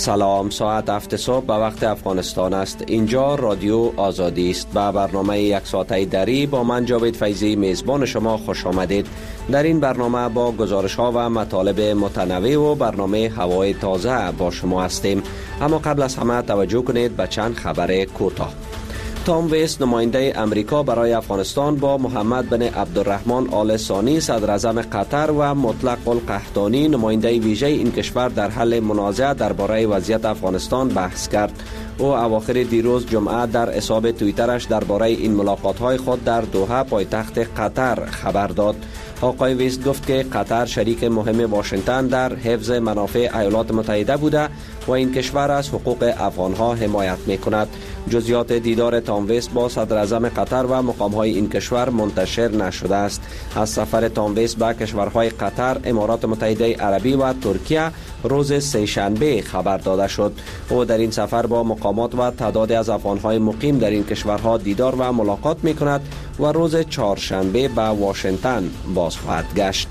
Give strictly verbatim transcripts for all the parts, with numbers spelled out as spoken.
سلام، ساعت هفت صبح به وقت افغانستان است. اینجا رادیو آزادی است. به برنامه یک ساعته دری با من جاوید فیضی میزبان شما خوش آمدید. در این برنامه با گزارش ها و مطالب متنوع و برنامه هوای تازه با شما هستیم. اما قبل از همه توجه کنید به چند خبر کوتاه. تام ویس نماینده امریکا برای افغانستان با محمد بن عبدالرحمن آل ثانی صدر اعظم قطر و مطلق القحطانی نماینده ویژه این کشور در حل منازعه درباره وضعیت افغانستان بحث کرد. او اواخر دیروز جمعه در حساب توییترش درباره این ملاقات‌های خود در دوحه پایتخت قطر خبر داد. آقای ویس گفت که قطر شریک مهم واشنگتن در حفظ منافع ایالات متحده بوده و این کشور از حقوق افغانها حمایت می‌کند. جزئیات دیدار تام ویس با صدر اعظم قطر و مقام‌های این کشور منتشر نشده است. از سفر تام ویس به کشورهای قطر، امارات متحده عربی و ترکیه روز سه‌شنبه خبر داده شد. او در این سفر با مقامات و تعدادی از افغان‌های مقیم در این کشورها دیدار و ملاقات می‌کند و روز چهارشنبه به واشنگتن باز خواهد گشت.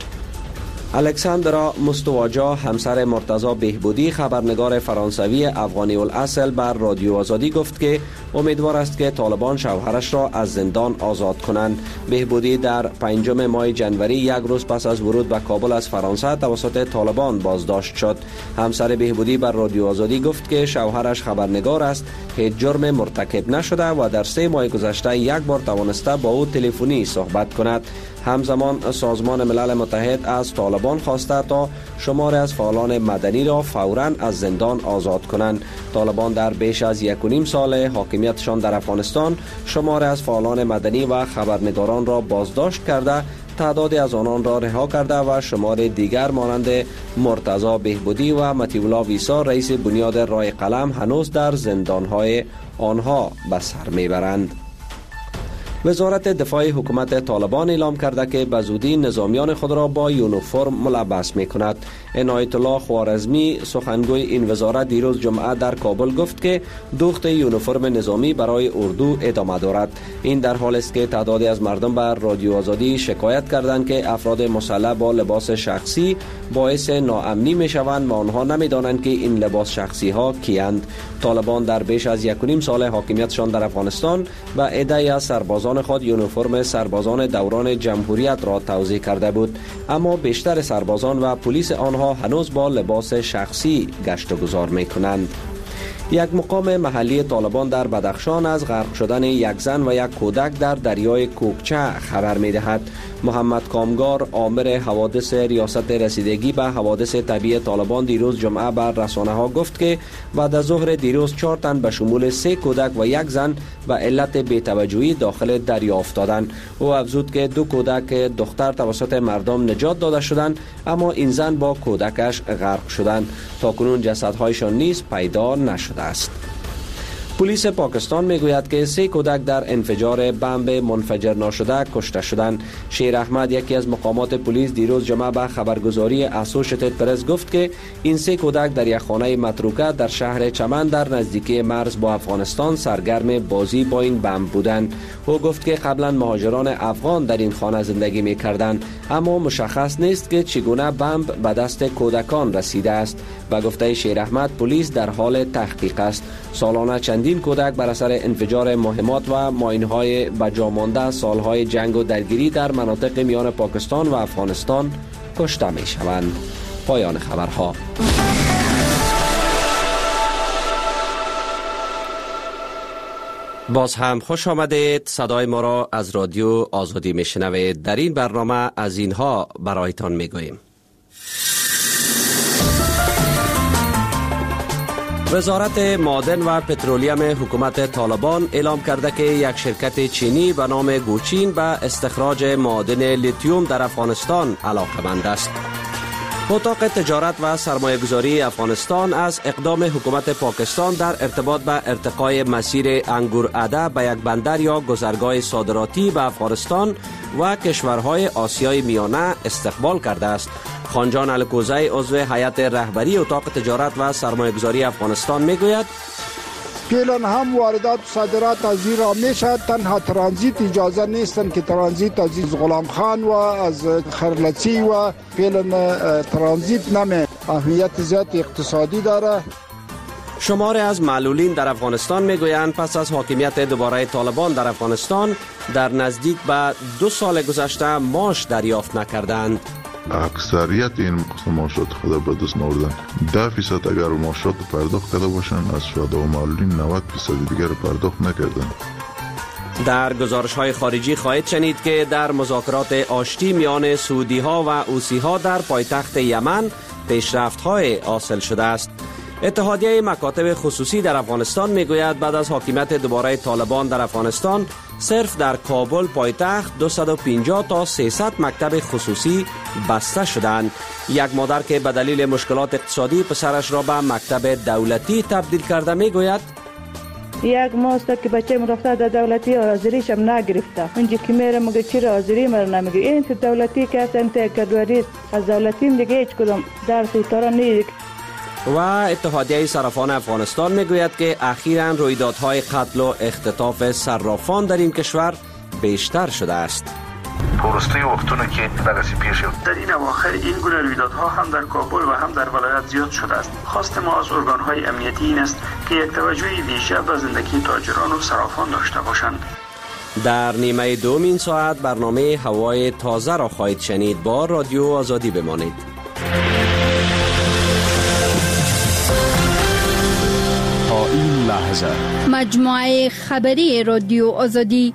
الکساندرا مستواجا همسر مرتضی بهبودی خبرنگار فرانسوی افغانی الاصل بر رادیو آزادی گفت که امیدوار است که طالبان شوهرش را از زندان آزاد کنند. بهبودی در پنجم ماه جنوری یک روز پس از ورود به کابل از فرانسه توسط طالبان بازداشت شد. همسر بهبودی بر رادیو آزادی گفت که شوهرش خبرنگار است، هیچ جرم مرتکب نشده و در سه ماه گذشته یک بار توانسته با او تلفنی صحبت کند. همزمان سازمان ملل متحد از طالبان خواسته تا شماری از فعالان مدنی را فوراً از زندان آزاد کنند. طالبان در بیش از یک و نیم سال حاکمیتشان در افغانستان شماری از فعالان مدنی و خبرنگاران را بازداشت کرده، تعدادی از آنان را رها کرده و شمار دیگر مانند مرتضی بهبودی و مطیع الله ویسا رئیس بنیاد رای قلم هنوز در زندانهای آنها به سر میبرند. وزارت دفاع حکومت طالبان اعلام کرده که به زودی نظامیان خود را با یونیفرم ملبس می کند. عنایت الله خوارزمی سخنگوی این وزارت دیروز جمعه در کابل گفت که دوخت یونیفرم نظامی برای اردو ادامه دارد. این در حالی است که تعدادی از مردم بر رادیو آزادی شکایت کردند که افراد مسلح با لباس شخصی باعث ناامنی می شوند و آنها نمی دانند که این لباس شخصی ها کیند. طالبان در بیش از یک و نیم سال حاکمیتشان در افغانستان و عده‌ای از سربازان خود یونیفرم سربازان دوران جمهوریت را توزیع کرده بود، اما بیشتر سربازان و پلیس آنها هنوز با لباس شخصی گشت و گذار می کنند. یک مقام محلی طالبان در بدخشان از غرق شدن یک زن و یک کودک در دریای کوکچه خبر می دهد. محمد کامگار آمر حوادث ریاست رسیدگی به حوادث طبیعی طالبان دیروز جمعه بر رسانه ها گفت که بعد از ظهر دیروز چهار تن به شمول سه کودک و یک زن به علت بی‌توجهی داخل دریا افتادند. او افزود که دو کودک دختر توسط مردم نجات داده شدند، اما این زن با کودکش غرق شدند. تاکنون جسدهایشان نیز پیدا نشده است. پلیس پاکستان میگوید که سه کودک در انفجار بمب منفجر ناشده کشته شدند. شیر احمد یکی از مقامات پلیس دیروز جمعه به خبرگزاری اسوشیتد پرس گفت که این سه کودک در یک خانه متروکه در شهر چمن در نزدیکی مرز با افغانستان سرگرم بازی با این بمب بودند. او گفت که قبلا مهاجران افغان در این خانه زندگی میکردند، اما مشخص نیست که چگونه بمب به دست کودکان رسیده است. و گفته شیر احمد پلیس در حال تحقیق است. سالانه چندین کودک بر اثر انفجار مهمات و ماین‌های بجامانده سالهای جنگ و درگیری در مناطق میان پاکستان و افغانستان کشته می‌شوند. پایان خبرها. باز هم خوش آمدید. صدای ما را از رادیو آزادی میشنوید. در این برنامه از اینها برایتان میگوییم. وزارت معادن و پترولیم حکومت طالبان اعلام کرده که یک شرکت چینی به نام گوچین به استخراج معادن لیتیوم در افغانستان علاقه‌مند است. اتاق تجارت و سرمایه‌گذاری افغانستان از اقدام حکومت پاکستان در ارتباط به ارتقای مسیر انگورعده به یک بندر یا گذرگاه صادراتی به افغانستان و کشورهای آسیای میانه استقبال کرده است. خانجان الکوزی عضو هیئت رهبری اتاق تجارت و سرمایه‌گذاری افغانستان میگوید فعلا هم واردات و صادرات از ایران میشه، تنها ترانزیت اجازه نیستن که ترانزیت از غلام خان و از خرلچی و فعلا ترانزیت نمی اهمیت زیاد اقتصادی داره. شماری از معلولین در افغانستان میگویند پس از حاکمیت دوباره طالبان در افغانستان در نزدیک به دو سال گذشته معاش دریافت نکردند. اکثریت این معاشات خود به دست نوردن. ده فیصد اگر معاشات پرداخت کرده باشند، از شهدا و معلولین نود فیصد دیگر پرداخت نکردند. در گزارش های خارجی خواهید شنید که در مذاکرات آشتی میان سعودی ها و حوثی ها در پایتخت یمن پیشرفت های حاصل شده است. اتحادیه مکاتب خصوصی در افغانستان میگوید بعد از حاکمیت دوباره طالبان در افغانستان صرف در کابل پایتخت دویست و پنجاه تا سیصد مکتب خصوصی بسته شدند. یک مادر که به دلیل مشکلات اقتصادی پسرش را به مکتب دولتی تبدیل کرده میگوید یک ماست که بچه مرفته در دولتی حاضریش هم نگرفته. اونجا که میره مگه چرا حاضری مرا نمیگه. این تو دولتی که اصلا تکدوری از دولتی دیگه هیچ کدام درسی تارا نیست. و اتحادیه صرافان افغانستان میگوید که اخیراً رویدادهای قتل و اختطاف صرافان در این کشور بیشتر شده است. پرسته وقتونه که دغسی پیش شد. در این اواخر این گونه رویدادها هم در کابل و هم در ولایت زیاد شده است. خواست ما از ارگان‌های امنیتی این است که یک توجهی ویژه به زندگی تاجران و صرافان داشته باشند. در نیمه دوم این ساعت برنامه هوای تازه را خواهید شنید. با رادیو آزادی بمانید. تا این لحظه مجموعه خبری رادیو آزادی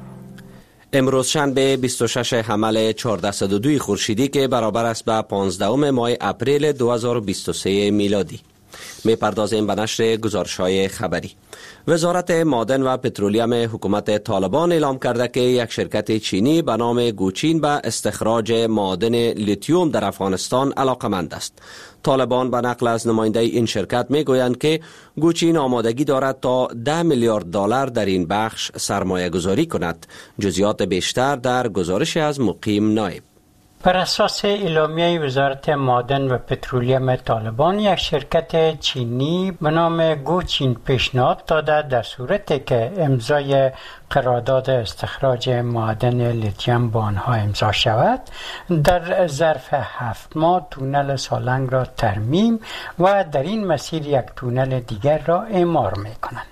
امروز شنبه بیست و شش حمل چهارصد و دو خورشیدی که برابر است به پانزدهم ماه اپریل دو هزار و بیست و سه میلادی. می پردازیم به نشر گزارش‌های خبری. وزارت معدن و پترولیم حکومت طالبان اعلام کرده که یک شرکت چینی به نام گوچین به استخراج معدن لیتیوم در افغانستان علاقمند است. طالبان به نقل از نماینده این شرکت می گویند که گوچین آمادگی دارد تا ده میلیارد دلار در این بخش سرمایه گذاری کند. جزئیات بیشتر در گزارش از مقیم نایب. بر اساس اعلامیه وزارت معدن و پترولیم طالبان، یک شرکت چینی به نام گوچین پیشنهاد داده در صورتی که امضای قرارداد استخراج معدن لیتیوم با آنها امضا شود، در ظرف هفت ماه تونل سالنگ را ترمیم و در این مسیر یک تونل دیگر را اعمار می کنند.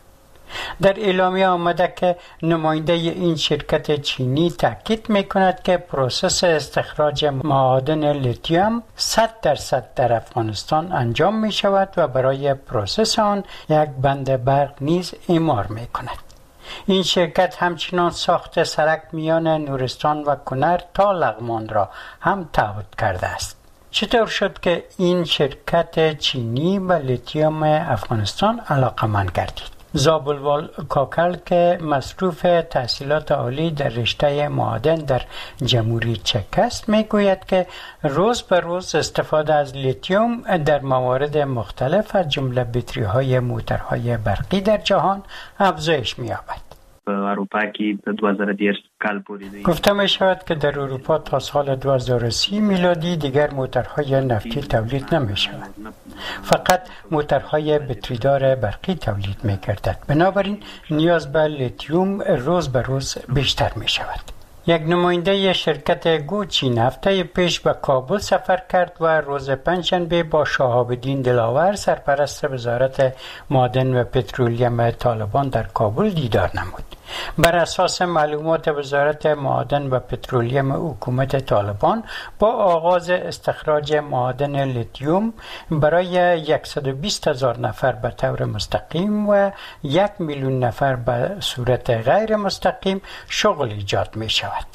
در اعلامیه آمده که نماینده این شرکت چینی تاکید می کند که پروسس استخراج معادن لیتیوم صد درصد در افغانستان انجام می شود و برای پروسس آن یک بند برق نیز اعمار می کند. این شرکت همچنان ساخت سرک میان نورستان و کنر تا لغمان را هم تعهد کرده است. چطور شد که این شرکت چینی به لیتیوم افغانستان علاقمند گردید؟ زابلوال کاکل که مصروف تحصیلات عالی در رشته معادن در جمهوری چک است میگوید که روز به روز استفاده از لیتیوم در موارد مختلف از جمله بطری های موترهای برقی در جهان افزایش می‌یابد. اروپا کې دو هزار و ده کال پورې گفته می شود که در اروپا تا سال دو هزار و سی میلادی دیگر موترهای نفتی تولید نمی شود. فقط موترهای بطریدار برقی تولید می گردد. بنابراین نیاز به لیتیوم روز به روز بیشتر می شود. یک نماینده شرکت گوچین هفته پیش به کابل سفر کرد و روز پنجشنبه با شهاب الدین دلاور سرپرست وزارت معدن و پترولیم طالبان در کابل دیدار نمود. بر اساس معلومات وزارت معدن و پترولیم حکومت طالبان، با آغاز استخراج معدن لیتیوم برای صد و بیست هزار نفر به طور مستقیم و یک میلیون نفر به صورت غیر مستقیم شغل ایجاد می شود.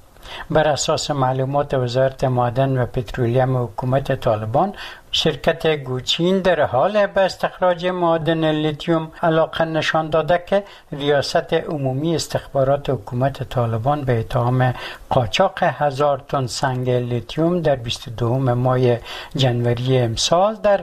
بر اساس معلومات وزارت معدن و پترولیم حکومت طالبان، شرکت گوچین در حال به استخراج معدن لیتیوم علاقه نشان داده که ریاست عمومی استخبارات حکومت طالبان به اتهام قاچاق هزار تن سنگ لیتیوم در بیست و دوم ماه جنوری امسال در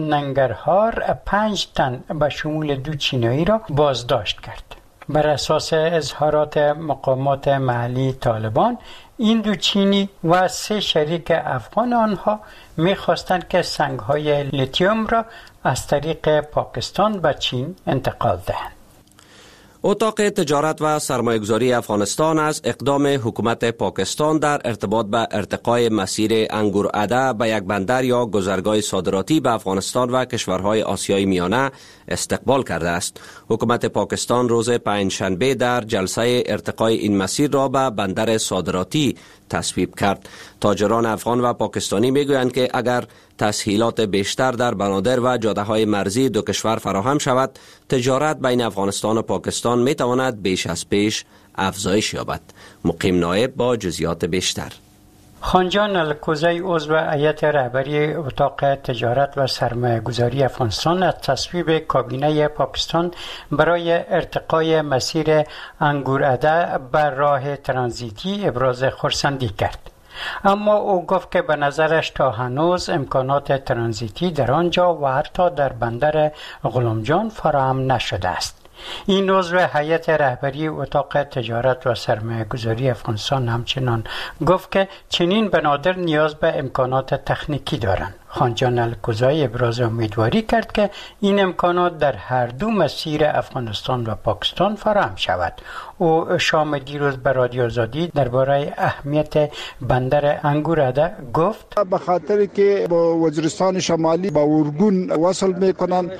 ننگرهار پنج تن به شمول دو چینایی را بازداشت کرد. بر اساس اظهارات مقامات محلی طالبان، این دو چینی و سه شریک افغان آنها می‌خواستند که سنگ‌های لیتیوم را از طریق پاکستان به چین انتقال دهند. اتاق تجارت و سرمایه‌گذاری افغانستان از اقدام حکومت پاکستان در ارتباط به ارتقای مسیر انگورعده به یک بندر یا گذرگاه صادراتی به افغانستان و کشورهای آسیای میانه استقبال کرده است. حکومت پاکستان روز پنجشنبه در جلسه ارتقای این مسیر را به بندر صادراتی تصویب کرد. تاجران افغان و پاکستانی میگویند که اگر تسهیلات بیشتر در بنادر و جاده‌های مرزی دو کشور فراهم شود، تجارت بین افغانستان و پاکستان می تواند بیش از پیش افزایش یابد. مقیم نایب با جزئیات بیشتر. خانجان الکوزی عضو هیئت رهبری اتاق تجارت و سرمایه‌گذاری افغانستان از تصویب کابینه پاکستان برای ارتقای مسیر انگورعده بر راه ترانزیتی ابراز خرسندی کرد. اما او گفت که به نظرش تا هنوز امکانات ترانزیتی در آنجا و حتی در بندر غلامجان فراهم نشده است. این عضو هیئت رهبری اتاق تجارت و سرمایه‌گذاری افغانستان همچنان گفت که چنین بنادر نیاز به امکانات تکنیکی دارند. خانجان الکوزی ابراز امیدواری کرد که این امکانات در هر دو مسیر افغانستان و پاکستان فراهم شود. او شام دیروز به رادیو آزادی درباره اهمیت بندر انگورعده گفت به خاطر که با وزیرستان شمالی با ارگون وصل میکنن،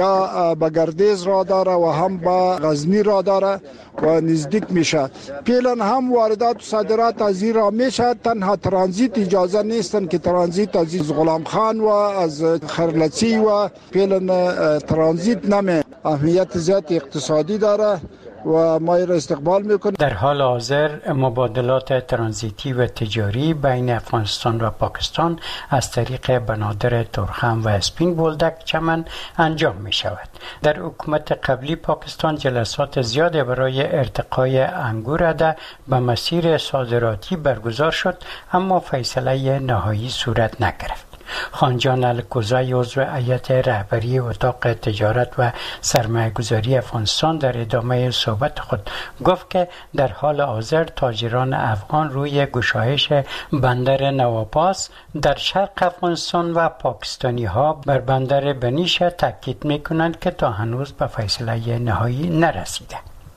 یا به گردیز را داره و هم با غزنی را داره و نزدیک میشه. فعلا هم واردات و صادرات از این را میشه، تنها ترانزیت اجازه نیستن که ترانزیت از غلام خان و از خرلچی و فعلا ترانزیت نمی اهمیت زیاد اقتصادی داره و ما را استقبال میکنیم. در حال حاضر مبادلات ترانزیتی و تجاری بین افغانستان و پاکستان از طریق بنادر تورخم و اسپین بولدک چمن انجام می شود. در حکومت قبلی پاکستان جلسات زیاد برای ارتقای انگورعده به مسیر صادراتی برگزار شد، اما فیصله نهایی صورت نگرفت. خانجان الکوزی عضو هیئت رهبری اتاق تجارت و سرمایه‌گذاری افغانستان در ادامه صحبت خود گفت که در حال حاضر تاجران افغان روی گشایش بندر نواپاس در شرق افغانستان و پاکستانی ها بر بندر بنیش تاکید می‌کنند که تا هنوز به فیصله نهایی نرسیده.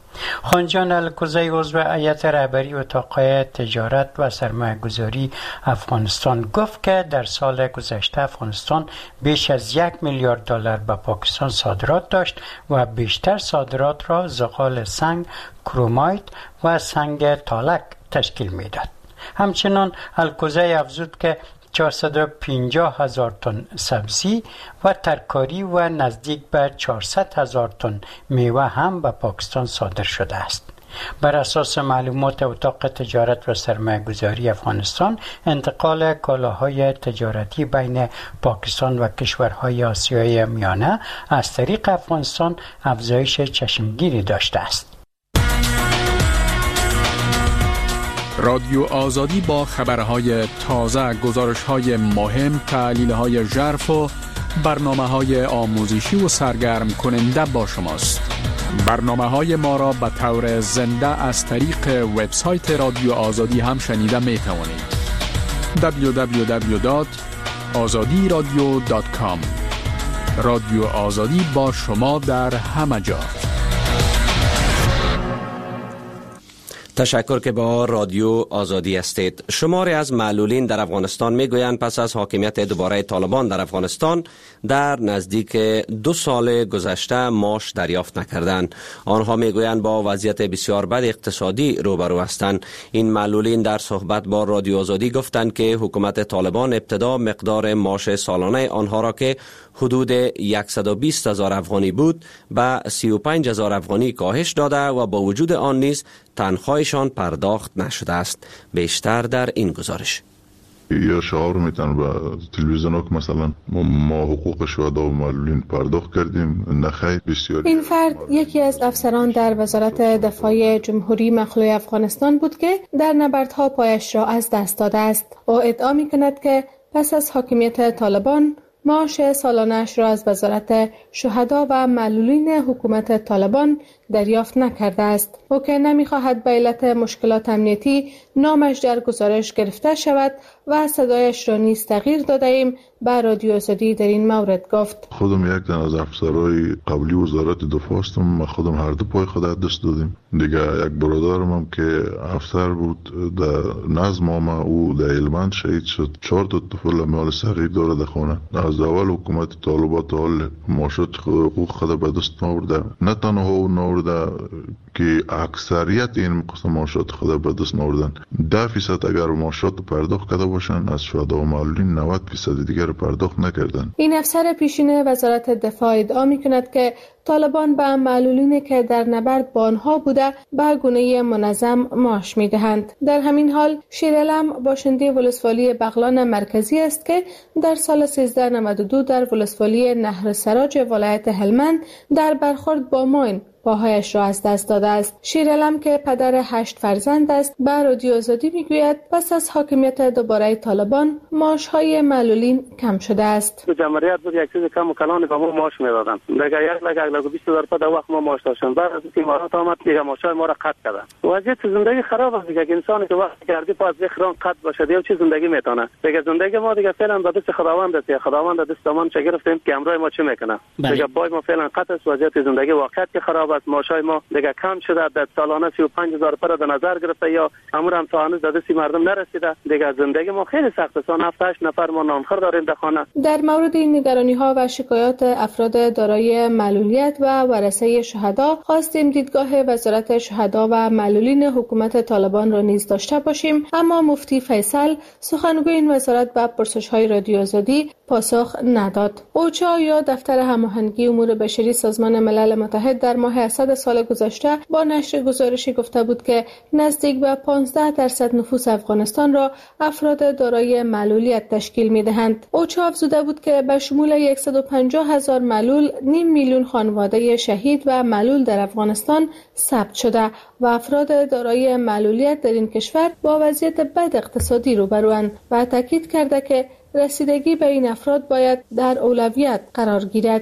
خانجان الکوزی عضو هیئت رهبری اتاق تجارت و سرمایه‌گذاری افغانستان گفت که در سال گذشته افغانستان بیش از یک میلیارد دلار به پاکستان صادرات داشت و بیشتر صادرات را زغال سنگ، کرومایت و سنگ تالک تشکیل میداد. همچنان الکوزی افزود که چهارصد و پنجاه هزار تن سبزی و ترکاری و نزدیک به چهارصد هزار تن میوه هم به پاکستان صادر شده است. بر اساس معلومات اتاق تجارت و سرمایه‌گذاری افغانستان، انتقال کالاهای تجارتی بین پاکستان و کشورهای آسیای میانه از طریق افغانستان افزایش چشمگیری داشته است. رادیو آزادی با خبرهای تازه، گزارش‌های مهم، تحلیل‌های ژرف و برنامه‌های آموزشی و سرگرم کننده با شماست. برنامه‌های ما را به طور زنده از طریق وبسایت رادیو آزادی هم شنیده می‌توانید. دبلیو دبلیو دبلیو دات آزادی رادیو دات کام. رادیو آزادی با شما در همه جا. تشکر که با رادیو آزادی هستید. شماری از معلولین در افغانستان میگویند پس از حاکمیت دوباره طالبان در افغانستان در نزدیک دو سال گذشته معاش دریافت نکردند. آنها میگویند با وضعیت بسیار بد اقتصادی روبرو هستند. این معلولین در صحبت با رادیو آزادی گفتند که حکومت طالبان ابتدا مقدار معاش سالانه آنها را که حدود صد و بیست هزار افغانی بود به سی و پنج هزار افغانی کاهش داده و با وجود آن نیز تنخواهشان پرداخت نشده است. بیشتر در این گزارش. یا شعار میتن به تلویزیون که مثلا ما حقوق شهدا و معلولین پرداخت کردیم، نخیر بسیاری. این فرد یکی از افسران در وزارت دفاع جمهوری مخلوع افغانستان بود که در نبردها پایش را از دست داده است. او ادعا میکند که پس از حاکمیت طالبان معاش سالانه‌اش را از وزارت شهدا و معلولین حکومت طالبان دریافت نکرده است. او که نمی‌خواهد به علت مشکلات امنیتی نامش در گزارش گرفته شود و صدایش را نیز تغییر داده ایم، به رادیو آزادی در این مورد گفت: خودم یک تن از افسرهای قبلی وزارت دفاع هستم. ما خودم هر دو پای خود دست دادیم. دیگه یک برادرم هم که افسر بود در نظم ما، او در هلمند شهید شد. چهار تا طفل مال صغیر داره در خانه. از اول حکومت طالبان تا حال معاشات حقوق خود به دست آورده. نه تنها او نورده که اکثریت این قسم معاشات خود به دست نوردن. ده فیصد اگر معاشات پرداخت کرده باشن، از شهدا و معلولین نود فیصد دیگر پرداخت نکردن. این افسر پیشین وزارت دفاع ادعا می‌کند که طالبان به معلولینی که در نبرد با آنها بوده به گونه منظم معاش می‌دهند. در همین حال شیرعلم باشنده ولسوالی بغلان مرکزی است که در سال سیزده نود و دو در ولسوالی نهر سراج ولایت هلمند در برخورد با ماین پاهایش را از دست داده است. شیرعلم که پدر هشت فرزند است به رادیو آزادی میگوید پس از حاکمیت دوباره طالبان معاش‌های معلولین کم شده است. تو جمهوریت بود یک چیز کم و کلان به ما معاش میدادن. دیگه یک لگه یک لگه بیست هزار تا وقت ما معاش داشتیم. بعد از اینکه امارات آمد دیگه معاشای ما را قطع کردن. وضعیت زندگی خراب است دیگه. انسانی که وقت کردی پاس بخران قطع باشه دیگه چه زندگی میتونه. دیگه زندگی ما دیگه فعلا به دست خداوند است. خداوند دست ما چه گرفتیم که امروز ما چه میکنه. دیگه پای ما فعلا قطع است. وضعیت زندگی واقعا که خراب است. معاشای ما دیگه کم شده. در سالانه سی و پنج هزار پر در نظر گرفته یا امور هم تا هنوز در دست مردم نرسیده. دیگه زندگی ما خیلی سخت است. هفت هشت نفر ما نانخور داریم در خانه. در مورد این نگرانی‌ها و شکایات افراد دارای معلولیت و ورثه شهدا خواستیم دیدگاه وزارت شهدا و معلولین حکومت طالبان را نیز داشته باشیم، اما مفتی فیصل سخنگوی این وزارت به پرسش‌های رادیو آزادی پاسخ نداد. اوچا یا دفتر هماهنگی امور بشری سازمان ملل متحد در ماه اسد سال گذشته با نشر گزارشی گفته بود که نزدیک به پانزده درصد نفوس افغانستان را افراد دارای معلولیت تشکیل می‌دهند. اوچا افزوده بود که به شمول صد و پنجاه هزار معلول نیم میلیون خانواده شهید و معلول در افغانستان ثبت شده و افراد دارای معلولیت در این کشور با وضعیت بد اقتصادی روبروند و تاکید کرده که رسیدگی به این افراد باید در اولویت قرار گیرد.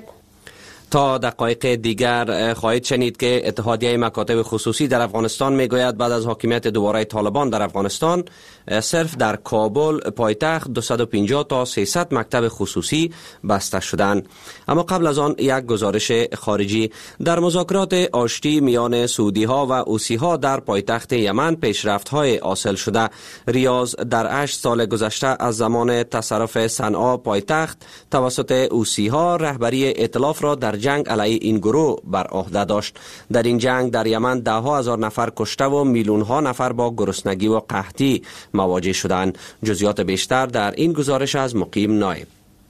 تا دقایق دیگر خواهید شنید که اتحادیه مکاتب خصوصی در افغانستان میگوید بعد از حاکمیت دوباره طالبان در افغانستان صرف در کابل پایتخت دویست و پنجاه تا سیصد مکتب خصوصی بسته شدند. اما قبل از آن یک گزارش خارجی: در مذاکرات آشتی میان سعودی ها و حوثی ها در پایتخت یمن پیشرفت های حاصل شده. ریاض در هشت سال گذشته از زمان تصرف صنعا پایتخت توسط حوثی ها رهبری ائتلاف را در جنگ علیه این گروه بر عهده داشت. در این جنگ در یمن ده ها هزار نفر کشته و میلیون ها نفر با گرسنگی و قحطی مواجه شدند. جزئیات بیشتر در این گزارش از مقیم نایب.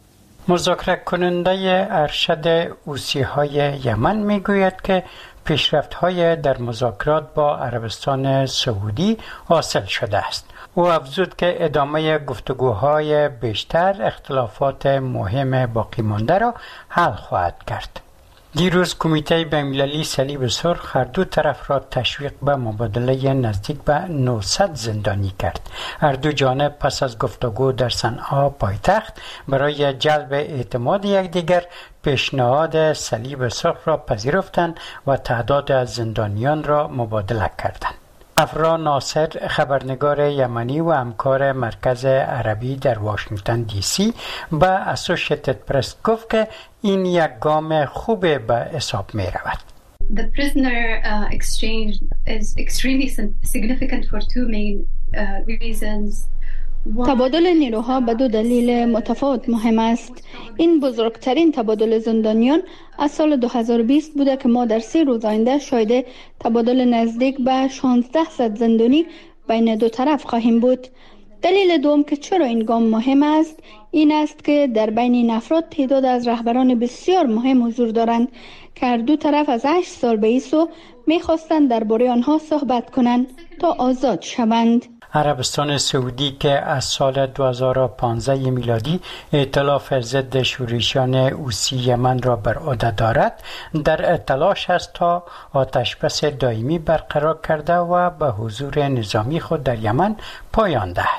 مذاکره کننده ارشد حوثی های یمن میگوید که پیشرفت های در مذاکرات با عربستان سعودی حاصل شده است. او افزود که ادامه گفتگوهای بیشتر اختلافات مهم باقی مانده را حل خواهد کرد. دیروز کمیته بین‌المللی صلیب سرخ هر دو طرف را تشویق به مبادله نزدیک به نهصد زندانی کرد. هر دو جانب پس از گفتگو در صنعا پایتخت برای جلب اعتماد یکدیگر پیشنهاد صلیب سرخ را پذیرفتند و تعداد از زندانیان را مبادله کردند. افرا ناصر، خبرنگار یمنی و همکار مرکز عربی در واشنگتن دی سی به اسوشییتد پرس گفت که این یک گام خوب به حساب می رود. The prisoner uh, exchange is extremely significant for two main uh, reasons. تبادل نیروها به دو دلیل متفاوت مهم است. این بزرگترین تبادل زندانیان از سال دو هزار و بیست بوده که ما در سه روز آینده شاهد تبادل نزدیک به شانزده زندانی بین دو طرف خواهیم بود. دلیل دوم که چرا این گام مهم است این است که در بین این افراد تعداد از رهبران بسیار مهم حضور دارند که هر دو طرف از هشت سال به ایسو می‌خواستند درباره آنها صحبت کنند تا آزاد شوند. عربستان سعودی که از سال دو هزار و پانزده میلادی ائتلاف ضد شورشیان حوثی یمن را بر عهده دارد، در تلاش است تا آتشبس دائمی برقرار کرده و به حضور نظامی خود در یمن پایان دهد.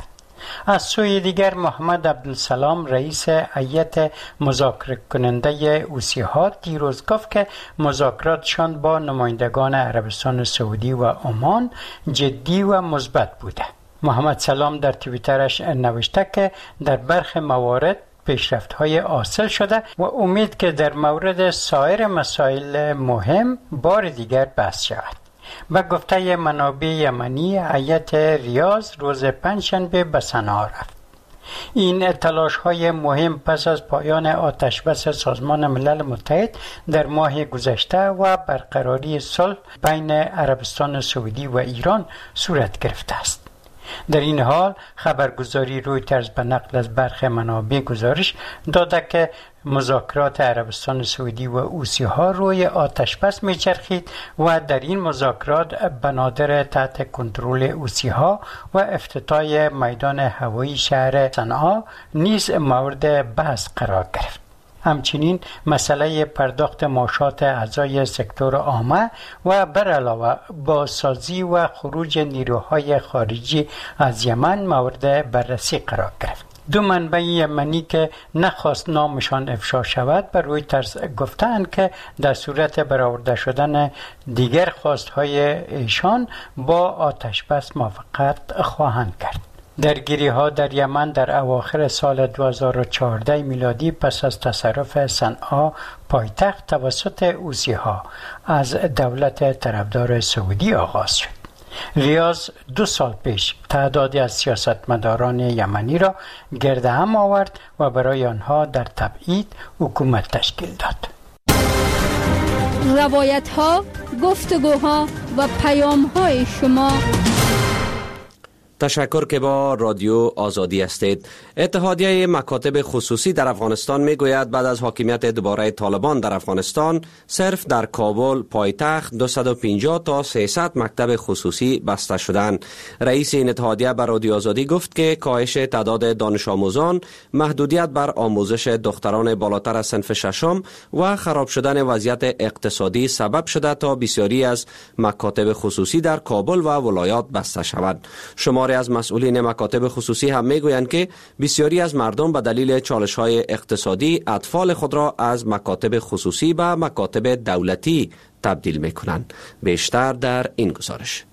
از سوی دیگر محمد عبدالسلام رئیس هیئت مذاکره کننده اوسی‌ها دیروز گفت که مذاکراتشان با نمایندگان عربستان سعودی و عمان جدی و مثبت بوده. محمد سلام در توییترش نوشته که در برخی موارد پیشرفت‌های حاصل شده و امید که در مورد سایر مسائل مهم بار دیگر بحث شود. به گفته منابع یمنی، هیئت ریاض روز پنجشنبه به صنعا رفت. این تلاش‌های مهم پس از پایان آتشبس سازمان ملل متحد در ماه گذشته و برقراری صلح بین عربستان سعودی و ایران صورت گرفته است. در این حال خبرگزاری رویترز به نقل از برخی منابع گزارش داده که مذاکرات عربستان سعودی و حوثی‌ها روی آتشبس می‌چرخید و در این مذاکرات بنادر تحت کنترل حوثی‌ها و افتتاح میدان هوایی شهر صنعا نیز مورد بحث قرار گرفت. همچنین مسئله پرداخت معاشات اعضای سکتور عامه و بر علاوه بازسازی و خروج نیروهای خارجی از یمن مورد بررسی قرار گرفت. دو منبع یمنی که نخواست نامشان افشا شود به رویترز گفتند که در صورت برآورده شدن دیگر خواستهای ایشان با آتشبس موافقت خواهند کرد. درگیری ها در یمن در اواخر سال دو هزار و چهارده میلادی پس از تصرف صنعا پایتخت توسط حوثی ها از دولت طرفدار سعودی آغاز شد. ریاض دو سال پیش تعدادی از سیاستمداران یمنی را گرد هم آورد و برای آنها در تبعید حکومت تشکیل داد. روایت ها، گفتگوها و پیام های شما. تشکر که با رادیو آزادی هستید. اتحادیه مکاتب خصوصی در افغانستان می گوید بعد از حاکمیت دوباره طالبان در افغانستان صرف در کابل پایتخت دویست و پنجاه تا سیصد مکتب خصوصی بسته شدند. رئیس این اتحادیه بر رادیو آزادی گفت که کاهش تعداد دانش آموزان، محدودیت بر آموزش دختران بالاتر از صنف ششم و خراب شدن وضعیت اقتصادی سبب شده تا بسیاری از مکاتب خصوصی در کابل و ولایات بسته شوند. شمار از مسئولین مکاتب خصوصی هم میگویند که بسیاری از مردم به دلیل چالش‌های اقتصادی اطفال خود را از مکاتب خصوصی به مکاتب دولتی تبدیل میکنند. بیشتر در این گزارش.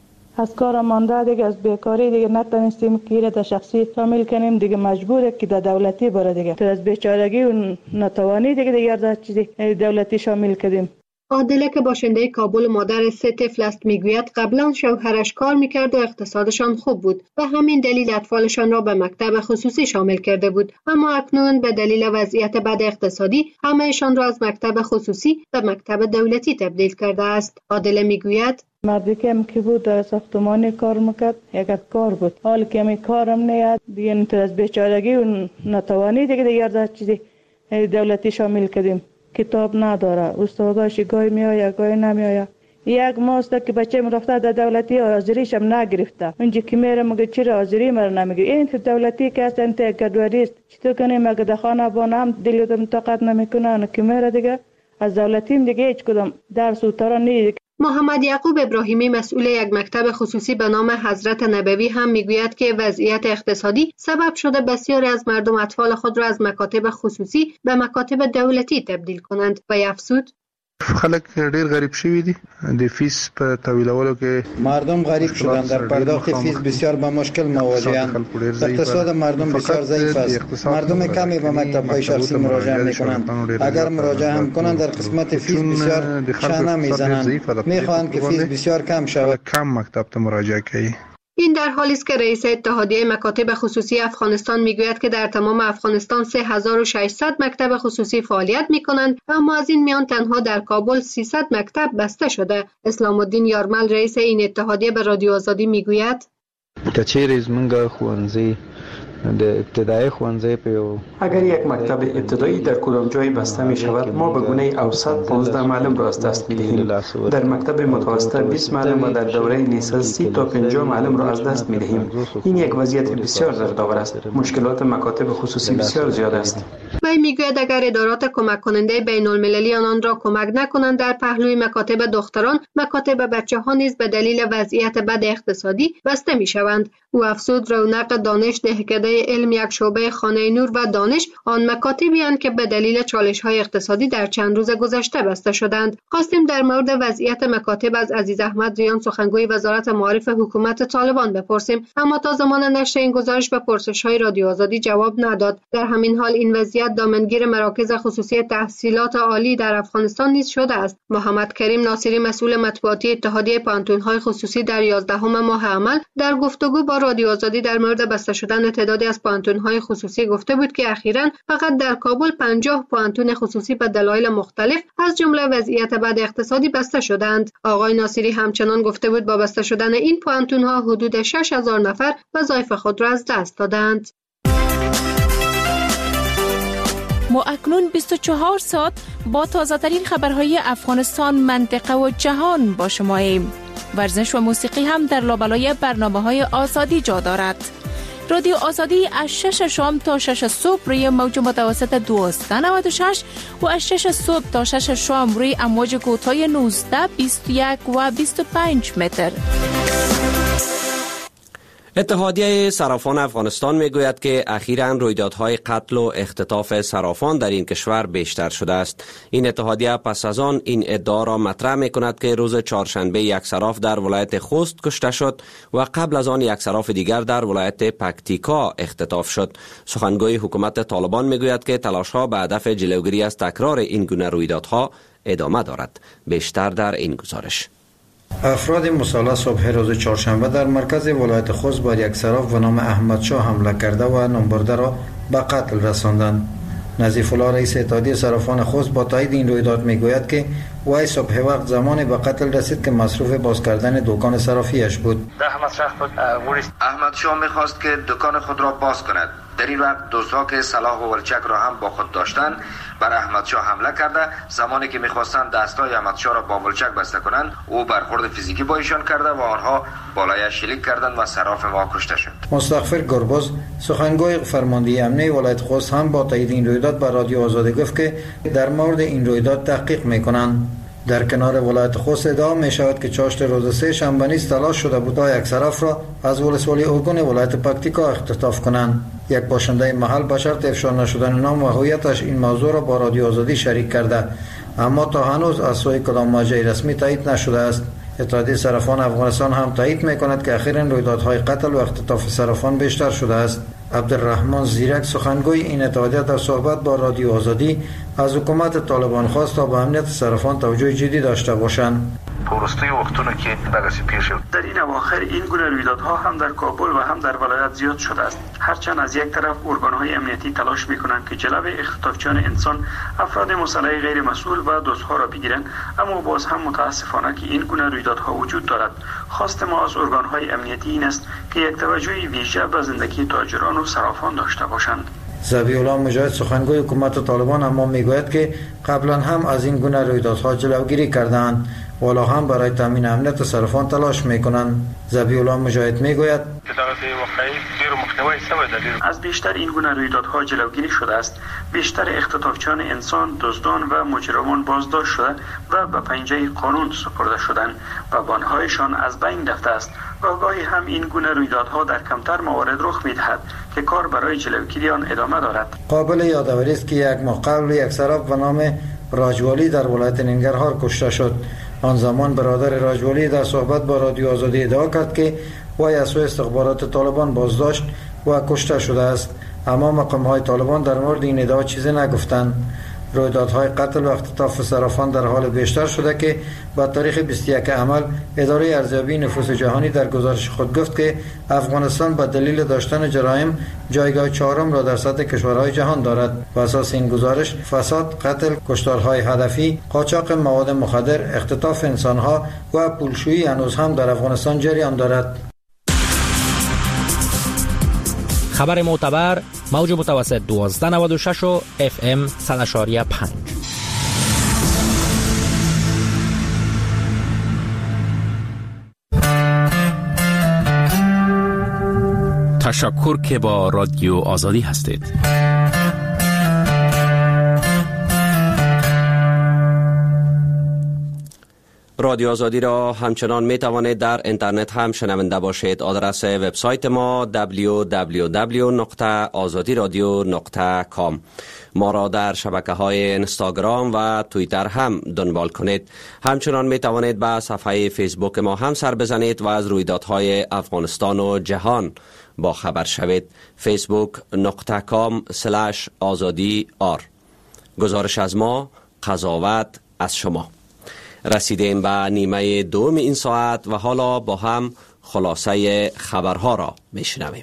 از کار مانده دیگه، از بیکاری دیگه نتونستیم که در شخصی شامل کنیم، دیگه مجبوره که در دولتی بره دیگه. تو از بیچارگی و نتوانی دیگه دیگه در چیزی دولتی شامل کردیم. عادله که باشنده کابل مادر سه طفل است میگوید قبلا شوهرش کار میکرد و اقتصادشان خوب بود و همین دلیل اطفالشان را به مکتب خصوصی شامل کرده بود، اما اکنون به دلیل وضعیت بد اقتصادی همهشان را از مکتب خصوصی به مکتب دولتی تبدیل کرده است. عادله میگوید مردی که هم که بود در ساختمانی کار میکرد، یک کار بود، حال که همی کارم نیاد دیگه، تو از بیچارگی و نتوانی دیگه دیگه در چیزی دولتی شامل کردیم. کتاب نداره، استاداش گاهی میآید گاهی نمیآید. یک ماست که بچه رفته در دولتی حاضریش هم نگرفته، اونجا که میره میگه چرا حاضری مرا نمیگه. این تو دولتی که اصلا انت گدوری است، چطور کنیم اگه در خانه بانه هم دلیتم طاقت نمیکنه که میره دیگه از دولتیم دیگه هیچ کدام درس و تارا نیست. محمد یعقوب ابراهیمی مسئول یک مکتب خصوصی به نام حضرت نبوی هم میگوید که وضعیت اقتصادی سبب شده بسیاری از مردم اطفال خود را از مکاتب خصوصی به مکاتب دولتی تبدیل کنند و افزود خلک ډیر غریب شوی دي د فیس په تحویلولو کې مردم غریب شدن، در پرداخت فیس بسیار با مشکل مواجهند. اقتصاد مردم بسیار ضعیف است. مردم کمی به مکتب‌های شخصی مراجعه می‌کنند. اگر مراجعه هم کنند در قسمت فیس بسیار شانه می‌زنند. می‌خواهند که فیس بسیار کم شود. کم مکتب ته مراجعه کوي. این در حالی است که رئیس اتحادیه مکاتب خصوصی افغانستان میگوید که در تمام افغانستان سه هزار و ششصد مکتب خصوصی فعالیت میکنند، اما از این میان تنها در کابل سیصد مکتب بسته شده. اسلام الدین یارمل رئیس این اتحادیه به رادیو آزادی میگوید کچېرې زمونږ ښوونځي د ابتدایی ښوونځي په یو اگر یک مکتب ابتدایی در کدام جایی بسته می شود، ما به گونه اوسط پانزده معلم را از دست می دهیم. در مکتب متوسط بیست معلم و در دوره لیسانس سی تا پنجاه معلم را از دست می دهیم. این یک وضعیت بسیار دردآور است. مشکلات مکاتب خصوصی بسیار زیاد است. وی میگوید اگر ادارات کمک کننده بین المللی آنان را کمک نکنند در پهلوی مکاتب دختران، مکاتب بچه ها نیز به دلیل وضعیت بد اقتصادی بسته می شوند. او افزود رونق دانش دهکده علم یک شعبه خانه نور و دانش آن مکاتبی اند که به دلیل چالش های اقتصادی در چند روز گذشته بسته شدند. خواستیم در مورد وضعیت مکاتب از عزیز احمد ریان سخنگوی وزارت معارف حکومت طالبان بپرسیم، اما تا زمان نشر این گزارش به پرسش های رادیو آزادی جواب نداد. در همین حال این وضعیت دامنگیر مراکز خصوصی تحصیلات عالی در افغانستان نیز شده است. محمد کریم ناصری مسئول مطبوعاتی اتحادیه پانتون‌های خصوصی در یازدهم ماه عمل در گفتگو با رادیو آزادی در مورد بسته شدن تعدادی از پانتون‌های خصوصی گفته بود که اخیراً فقط در کابل پنجاه پانتون خصوصی به دلایل مختلف از جمله وضعیت بد اقتصادی بسته شدند. آقای ناصری همچنان گفته بود با بسته شدن این پانتون‌ها حدود شش هزار نفر وظایف خود را از دست دادند. ما اکنون بیست و چهار ساعت با تازه ترین خبرهای افغانستان، منطقه و جهان با شماییم. ورزش و موسیقی هم در لابلای برنامه‌های آزادی جا دارد. رادیو آزادی از شش شام تا شش صبح روی موج متوسط دویست و نود و شش و از شش صبح تا شش شام روی امواج کوتاه نوزده، بیست و یک و بیست و پنج متر. اتحادیه صرافان افغانستان میگوید که اخیراً رویدادهای قتل و اختطاف صرافان در این کشور بیشتر شده است. این اتحادیه پس از آن این ادعا را مطرح میکند که روز چهارشنبه یک صراف در ولایت خوست کشته شد و قبل از آن یک صراف دیگر در ولایت پکتیکا اختطاف شد. سخنگوی حکومت طالبان میگوید که تلاش‌ها به هدف جلوگیری از تکرار این گونه رویدادها ادامه دارد. بیشتر در این گزارش. افراد مسلح صبح روز چهارشنبه در مرکز ولایت خوست بر یک صراف به نام احمد شاه حمله کرده و نامبرده را به قتل رساندند. نظیف الله رئیس اتحادیه صرافان خوست با تایید این رویداد میگوید که وی صبح وقت زمانی به قتل رسید که مصروف باز کردن دکان صرافیش بود. احمد شاه میخواست که دکان خود را باز کند. در این وقت دوستها که سلاح و ولچک را هم با خود داشتند بر احمد شاه حمله کرده. زمانی که میخواستند دستای احمد شاه را با ولچک بسته کنند، او برخورد فیزیکی با ایشان کرده و آنها بالایش شلیک کردند و صراف ما کشته شد. مستغفر گربز سخنگوی فرماندهی امنیه ولایت خوست هم با تایید این رویداد به رادیو آزادی گفت که در مورد این رویداد تحقیق میکنند. در کنار ولایت خوست ادعا می شود که چاشت روز سه شنبه نیز تلاش شده بود تا یک صراف را از ولسوالی اوگون ولایت پکتیکا اختطاف کنند. یک باشنده محل به شرط افشا نشدن نام و هویتش این موضوع را با رادیو آزادی شریک کرده، اما تا هنوز از سوی کدام مرجع رسمی تایید نشده است. اتحادیه صرافان افغانستان هم تایید میکند که اخیراً رویدادهای قتل و اختطاف صرافان بیشتر شده است. عبدالرحمن زیرک سخنگوی این اتحادیه در صحبت با رادیو آزادی از حکومت طالبان خواست تا به امنیت صرافان توجه جدی داشته باشند. پرستی وقتونه که دغسی پیش شد. در این اواخر این گونه رویدادها هم در کابل و هم در ولایت زیاد شده است. هرچند از یک طرف ارگان‌های امنیتی تلاش می‌کنند که جلب اختطافچیان انسان، افراد مسلح غیر مسئول و دزدها را بگیرند، اما باز هم متاسفانه که این گونه رویدادها وجود دارد. خواست ما از ارگان‌های امنیتی این است که یک توجهی ویژه به زندگی تاجران و صرافان داشته باشند. ذبیح الله مجاهد سخنگوی حکومت طالبان اما میگوید که قبلا هم از این گونه رویدادها جلوگیری کردند، والا هم برای تامین امنیت صرافان تلاش میکنند. ذبیح الله مجاهد میگوید از بیشتر این گونه رویدادها جلوگیری شده است. بیشتر اختطافچیان انسان، دزدان و مجرمان بازداشت شده و به پنجه قانون سپرده شدند و بانهایشان از بین رفته است. گاهی هم این گونه رویدادها در کمتر موارد رخ میدهد که کار برای جلوگیری آن ادامه دارد. قابل یادآوری است که یک ماه قبل یک صراف به نام راجوالی در ولایت ننگرهار کشته شد. آن زمان برادر راجوالی در صحبت با رادیو آزادی ادعا کرد که وی از سوی استخبارات طالبان بازداشت و کشته شده است، اما مقام‌های طالبان در مورد این ادعا چیزی نگفتند. رویدادهای قتل و اختطاف صرافان در حال بیشتر شده که با تاریخ بیست و یک عمل اداره ارزیابی نفوس جهانی در گزارش خود گفت که افغانستان به دلیل داشتن جرایم جایگاه چهارم را در سطح کشورهای جهان دارد. بر اساس این گزارش فساد، قتل، کشتارهای هدفی، قاچاق مواد مخدر، اختطاف انسانها و پولشویی هنوز هم در افغانستان جریان دارد. خبر معتبر، موج متوسط دویست و نود و شش و اف ام صد و پنج. تشکر که با رادیو آزادی هستید. رادیو آزادی را همچنان می توانید در اینترنت هم شنونده باشید. آدرس وبسایت ما دبلیو دبلیو دبلیو نقطه آزادی رادیو نقطه کام. ما را در شبکه های اینستاگرام و توییتر هم دنبال کنید. همچنان می توانید به صفحه فیسبوک ما هم سر بزنید و از رویدادهای افغانستان و جهان با خبر شوید. فیسبوک نقطه کام سلش آزادی آر. گزارش از ما، قضاوت از شما. رسیدیم به نیمه دوم این ساعت و حالا با هم خلاصه خبرها را میشنویم.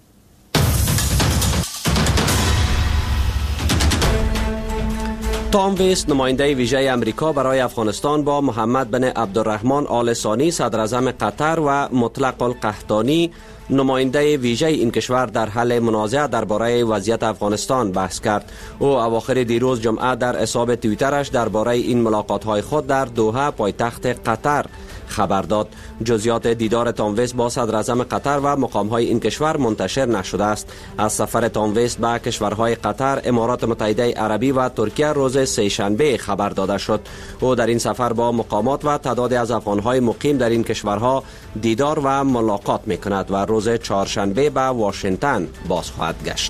تام ویست، نماینده ویژه امریکا برای افغانستان، با محمد بن عبدالرحمن آل ثانی صدر اعظم قطر و مطلق القحطانی نماینده ویژه این کشور در حل منازعه درباره وضعیت افغانستان بحث کرد. او اواخر دیروز جمعه در حساب توییترش درباره این ملاقات‌های خود در دوحه پایتخت قطر خبر داد. جزئیات دیدار تام ویست با صدر اعظم قطر و مقام‌های این کشور منتشر نشده است. از سفر تام ویست به کشورهای قطر، امارات متحده عربی و ترکیه روز سه‌شنبه خبر داده شد. او در این سفر با مقامات و تعدادی از افغان‌های مقیم در این کشورها دیدار و ملاقات می‌کند و روز چهارشنبه به واشنگتن باز خواهد گشت.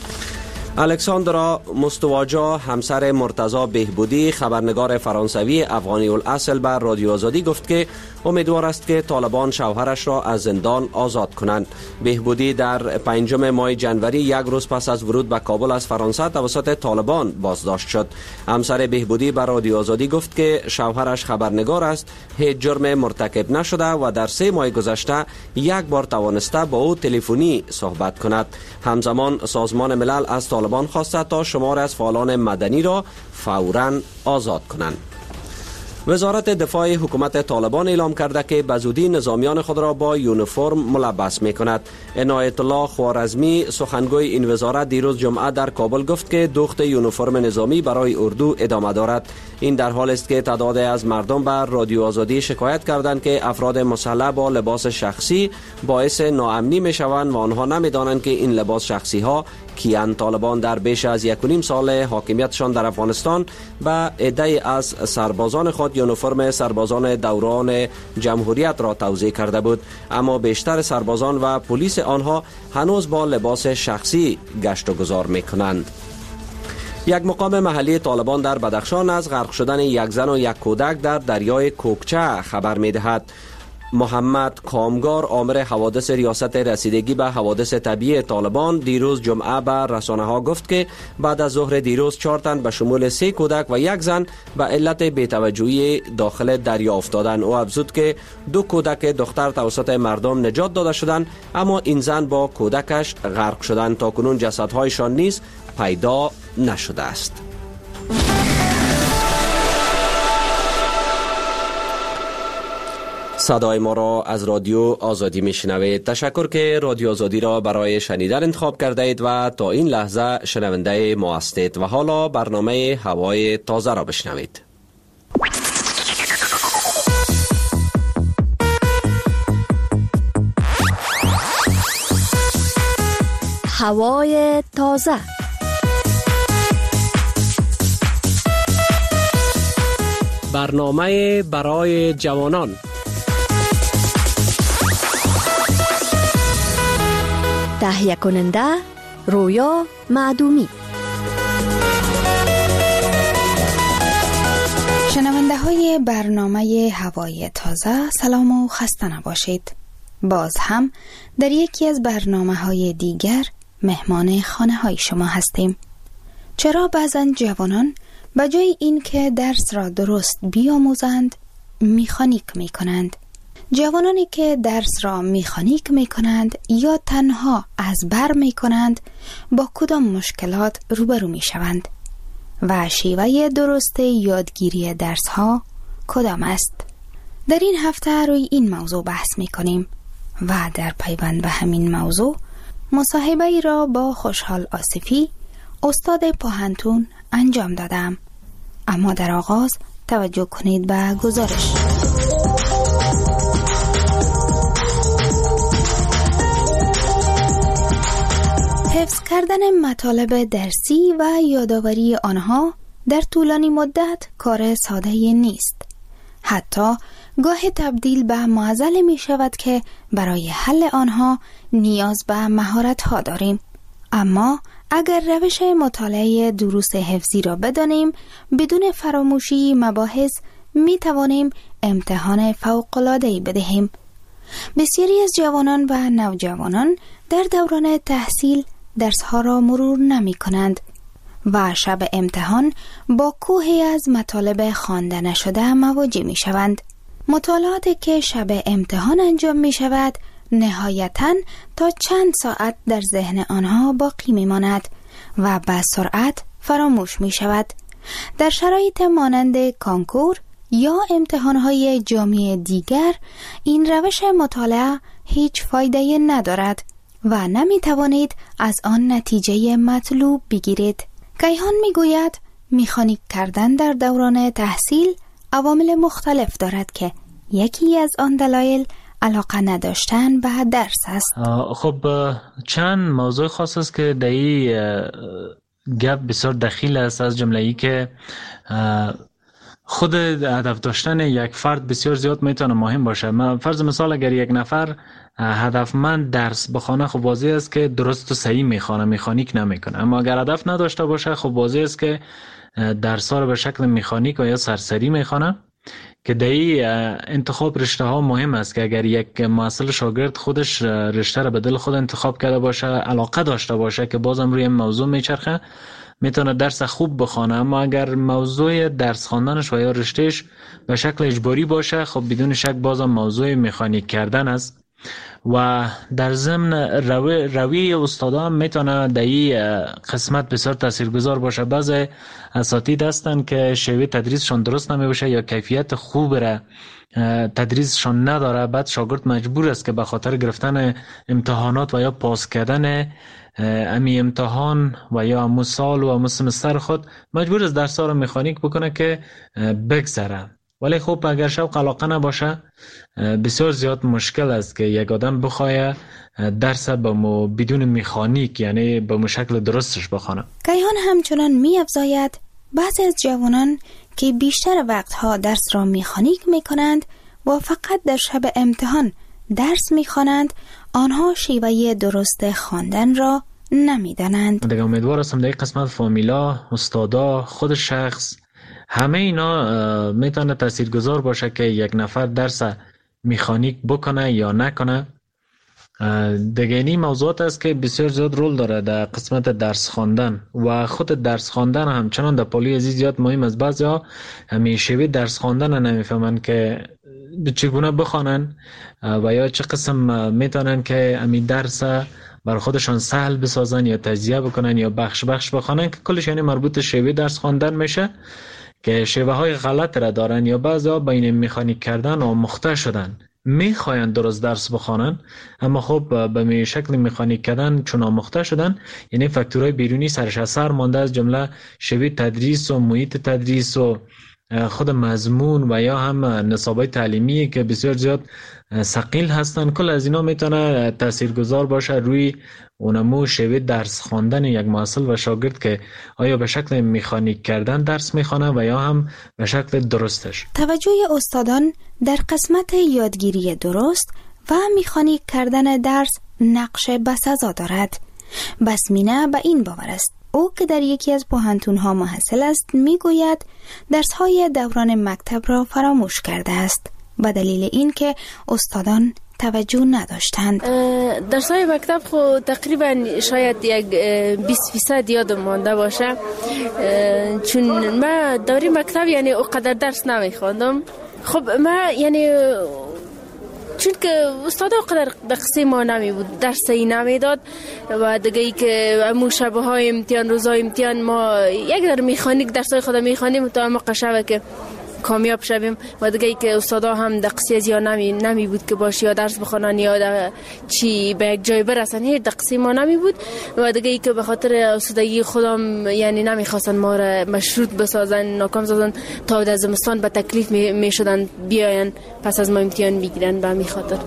الکساندرا مستواجا، همسر مرتضی بهبودی، خبرنگار فرانسوی افغانی الاصل، بر رادیو آزادی گفت که امیدوار است که طالبان شوهرش را از زندان آزاد کنند. بهبودی در پنجم ماه جنوری، یک روز پس از ورود به کابل از فرانسه توسط طالبان بازداشت شد. همسر بهبودی بر رادیو آزادی گفت که شوهرش خبرنگار است، هیچ جرم مرتکب نشده و در سه ماه گذشته یک بار توانسته با او تلفنی صحبت کند. همزمان سازمان ملل از طالبان خواسته تا شمار از فعالان مدنی را فوراً آزاد کنند. وزارت دفاع حکومت طالبان اعلام کرده که به زودی نظامیان خود را با یونیفرم ملبس می کند. عنایت الله خوارزمی، سخنگوی این وزارت، دیروز جمعه در کابل گفت که دوخت یونیفرم نظامی برای اردو ادامه دارد. این در حال است که تعداد از مردم بر رادیو آزادی شکایت کردند که افراد مسلح با لباس شخصی باعث ناامنی می شوند و آنها نمی دانند که این لباس شخصی ها کیان. طالبان در بیش از یک و نیم سال حاکمیتشان در افغانستان به عده‌ای از سربازان خود یونیفرم سربازان دوران جمهوریت را توزیع کرده بود، اما بیشتر سربازان و پلیس آنها هنوز با لباس شخصی گشت و گذار می کنند. یک مقام محلی طالبان در بدخشان از غرق شدن یک زن و یک کودک در دریای کوکچه خبر می دهد. محمد کامگار، آمر حوادث ریاست رسیدگی به حوادث طبیعی طالبان، دیروز جمعه به رسانه ها گفت که بعد از ظهر دیروز چهار تن به شمول سه کودک و یک زن به علت بی‌توجهی داخل دریا افتادند. او افزود که دو کودک دختر توسط مردم نجات داده شدند، اما این زن با کودکش غرق شدند. تا کنون جسدهایشان نیز پیدا نشده است. صدای ما را از رادیو آزادی میشنوید. تشکر که رادیو آزادی را برای شنیدن انتخاب کرده اید و تا این لحظه شنونده ما هستید. و حالا برنامه هوای تازه را بشنوید. هوای تازه. برنامه برای جوانان. تهیه کننده رویا معدومی. شنونده های برنامه هوای تازه، سلام و خسته نباشید. باز هم در یکی از برنامه های دیگر مهمان خانه های شما هستیم. چرا بعضا جوانان به جای این که درس را درست بیاموزند میخانیک می کنند؟ جوانانی که درس را میخانیک می کنند یا تنها از بر می کنند با کدام مشکلات روبرو می شوند و شیوه درست یادگیری درس ها کدام است؟ در این هفته روی این موضوع بحث می کنیم و در پیوند به همین موضوع مصاحبه ای را با خوشحال آصفی، استاد پوهنتون، انجام دادم. اما در آغاز توجه کنید به گزارش. حفظ کردن مطالب درسی و یادآوری آنها در طولانی مدت کار ساده نیست. حتی گاه تبدیل به معضل می شود که برای حل آنها نیاز به مهارت ها داریم. اما اگر روش مطالعه دروس حفظی را بدانیم، بدون فراموشی مباحث می توانیم امتحان فوق‌العاده‌ای بدهیم. بسیاری از جوانان و نوجوانان در دوران تحصیل درسها را مرور نمی کنند و شب امتحان با کوهی از مطالب خوانده نشده مواجه می شوند. مطالعاتی که شب امتحان انجام می شود نهایتاً تا چند ساعت در ذهن آنها باقی می ماند و به سرعت فراموش می شود. در شرایط مانند کانکور یا امتحانهای جامعه دیگر این روش مطالعه هیچ فایده ندارد و نمی توانید از آن نتیجه مطلوب بگیرید. کیهان می گوید مکانیک کردن در دوران تحصیل عوامل مختلف دارد که یکی از آن دلایل علاقه نداشتن به درس است. خب چند موضوع خاص است که در این گپ بسیار دخیل است، از جمله ای که خود هدف داشتن یک فرد بسیار زیاد میتونه مهم باشه. من فرض مثال اگر یک نفر هدفمند درس بخونه، خب واضح است که درست و صحیح میخونه، مکانیک نمیکنه. اما اگر هدف نداشته باشه، خب واضح است که درس ها رو به شکل مکانیک و یا سرسری میخونه، که در این انتخاب رشته ها مهم است که اگر یک محصل شاگرد خودش رشته رو به دل خود انتخاب کرده باشه، علاقه داشته باشه که بازم روی موضوع میچرخه، میتونه درس خوب بخونه. اما اگر موضوع درس خواندنش و یا رشتهش به شکل اجباری باشه، خب بدون شک بازم موضوع مکانیک کردن است. و در ضمن روی روی استادا هم میتونه در این قسمت بسیار تاثیرگذار باشه. بعضی اساتید هستن که شیوه تدریسشون درست نمیشه یا کیفیت خوب را تدریسشون نداره، بعد شاگرد مجبور است که به خاطر گرفتن امتحانات و یا پاس کردن امی امتحان و یا امو سال و امو سمستر خود مجبور است درس ها رو مکانیک بکنه که بگذره. ولی خب اگر شوق علاقه نباشه، بسیار زیاد مشکل است که یک آدم بخواه درس با مو بدون مکانیک، یعنی با مو شکل درستش بخونه. کیهان همچنان می افزاید بعضی از جوانان که بیشتر وقتها درس را مکانیک می کنند و فقط در شب امتحان درس می خوانند، آنها شیوه درست خواندن را نمی دانند. دیگه امیدوار هستم در این قسمت فامیلا، استادا، خود شخص، همه اینا میتونه تاثیرگذار باشه که یک نفر درس مکانیک بکنه یا نکنه. دیگه این موضوعات است که بسیار زیاد رول داره در قسمت درس خواندن و خود درس خواندن همچنان در پالی عزیز زیاد مهم است. بعضیا همیشه درس خواندن نمیفهمن که چگونه بخوانن و یا چه قسم میتونن که امی درس بر خودشان سهل بسازن یا تجزیه بکنن یا بخش بخش بخوانن، که کلش یعنی مربوط شیوه درس خواندن میشه که شیوه های غلط را دارن. یا بعضا بین مکانیک کردن و مخته شدن میخواین درست درس بخوانن، اما خب به می شکل مکانیک کردن چون آموخته شدن، یعنی فاکتورهای بیرونی سرش اثر مانده، از جمله شیوه تدریس و محیط تدریس و خود مضمون و یا هم نصابای تعلیمی که بسیار زیاد ثقیل هستن. کل از اینا میتونه تاثیرگذار باشه روی اونمو شیوه درس خواندن یک محصل و شاگرد که آیا به شکل مکانیک کردن درس میخوانه و یا هم به شکل درستش. توجه استادان در قسمت یادگیری درست و مکانیک کردن درس نقش بسزا دارد. بسمینه به این باور است. او که در یکی از پوهنتون‌ها محصل است میگوید درس‌های دوران مکتب را فراموش کرده است به دلیل اینکه استادان توجه نداشتند. درس‌های مکتب خو تقریبا شاید یک بیست فیصد یادم مانده باشه، چون من دوره مکتب یعنی اونقدر درس نمیخواندم. خب من یعنی چون که استاد قدر به قصه ما نمی بود، درس ای نمی داد و دیگه ای که امو شبه های امتحان، روزای امتحان ما یک در میخانیک درس های خود میخوانیم تا ما قشبه که کامیاب شویم و دیگه ای که استادا هم در قصه از یا نمی, نمی بود که باشه یا درس بخونن یا چی به یک جای برسن، هیچ در قصه ما نمی بود و دیگه ای که به خاطر استادگی خودم یعنی نمیخواستن ما را مشروط بسازن، ناکام سازن تا در زمستان به تکلیف می, می شدن بیاین پس از ما امتحان بگیرن به می خاطر.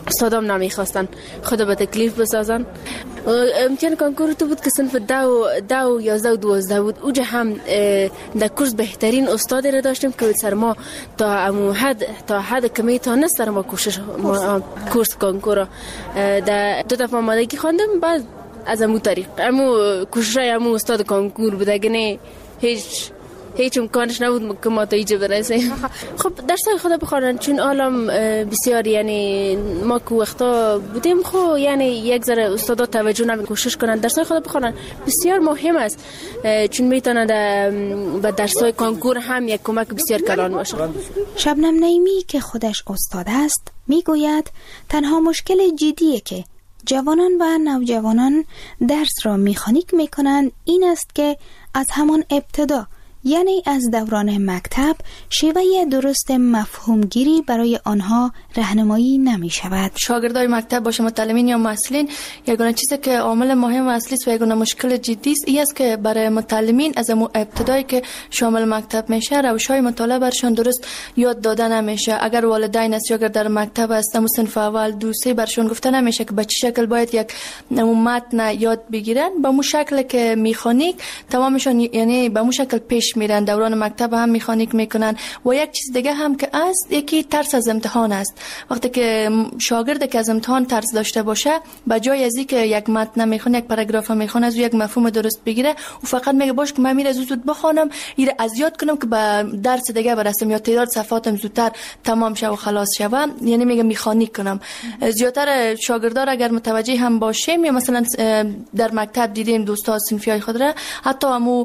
استادام نمیخواستن خود به تکلیف بسازن. امتحان کنکور تو بود که صنف دو دو یازده و دوازده بود. اوجا هم در کورس بهترین استاد را داشتیم که سر ما تا امو حد تا حد کمی تا نست سر ما کوشش ما کورس کنکور در دو دفعه آمادگی خواندم. بعد از امو طریق امو کوشش امو استاد کنکور بود، اگه هیچ هیچ امکانش نبود که ما تا اینجا برسیم. خب درسای خود بخونن چون عالم بسیار یعنی ما که وقتا بودیم خب یعنی یک ذره استادا توجه نمی کوشش کنن درسای خود بخونن بسیار مهم است، چون میتونه به درسای کنکور هم یک کمک بسیار کلان باشه. شبنم نعیمی که خودش استاد است میگوید تنها مشکل جدیه که جوانان و نوجوانان درس را مکانیک میکنند این است که از همان ابتدا یعنی از دوران مکتب شیوه درست مفهومگیری برای آنها راهنمایی نمی شود. شاگردای مکتب باشه متعلمین یا محصلین یگانه چیزی که عامل مهم اصلی است و یگانه مشکل جدی است این است که برای متعلمین از ابتدایی که شامل مکتب میشه روش‌های مطالعه برشان درست یاد داده نمیشه. اگر والدین است یا اگر در مکتب است در صنف اول دو سه برشان گفته نمیشه که به چه شکل باید یک متن یاد بگیرن، به مو شکل که میخانیک تمامشان یعنی به مو شکل پیش میرن. دوران مکتب هم مکانیک میکنن. و یک چیز دیگه هم که است یکی ترس از امتحان است. وقتی که شاگرد که از امتحان ترس داشته باشه به جای از اینکه یک متن میخونه یک پاراگراف میخونه از یک مفهوم درست بگیره و فقط میگه باش که من میره زود زود بخونم ایره از یاد کنم که به درس دیگه برسم یا تعداد صفحاتم زودتر تمام شه و خلاص شه، یعنی میگه مکانیک کنم. زیاتر شاگردار اگر متوجه هم باشیم یا مثلا در مکتب دیدیم دوستا صنفیای خود را حتی همو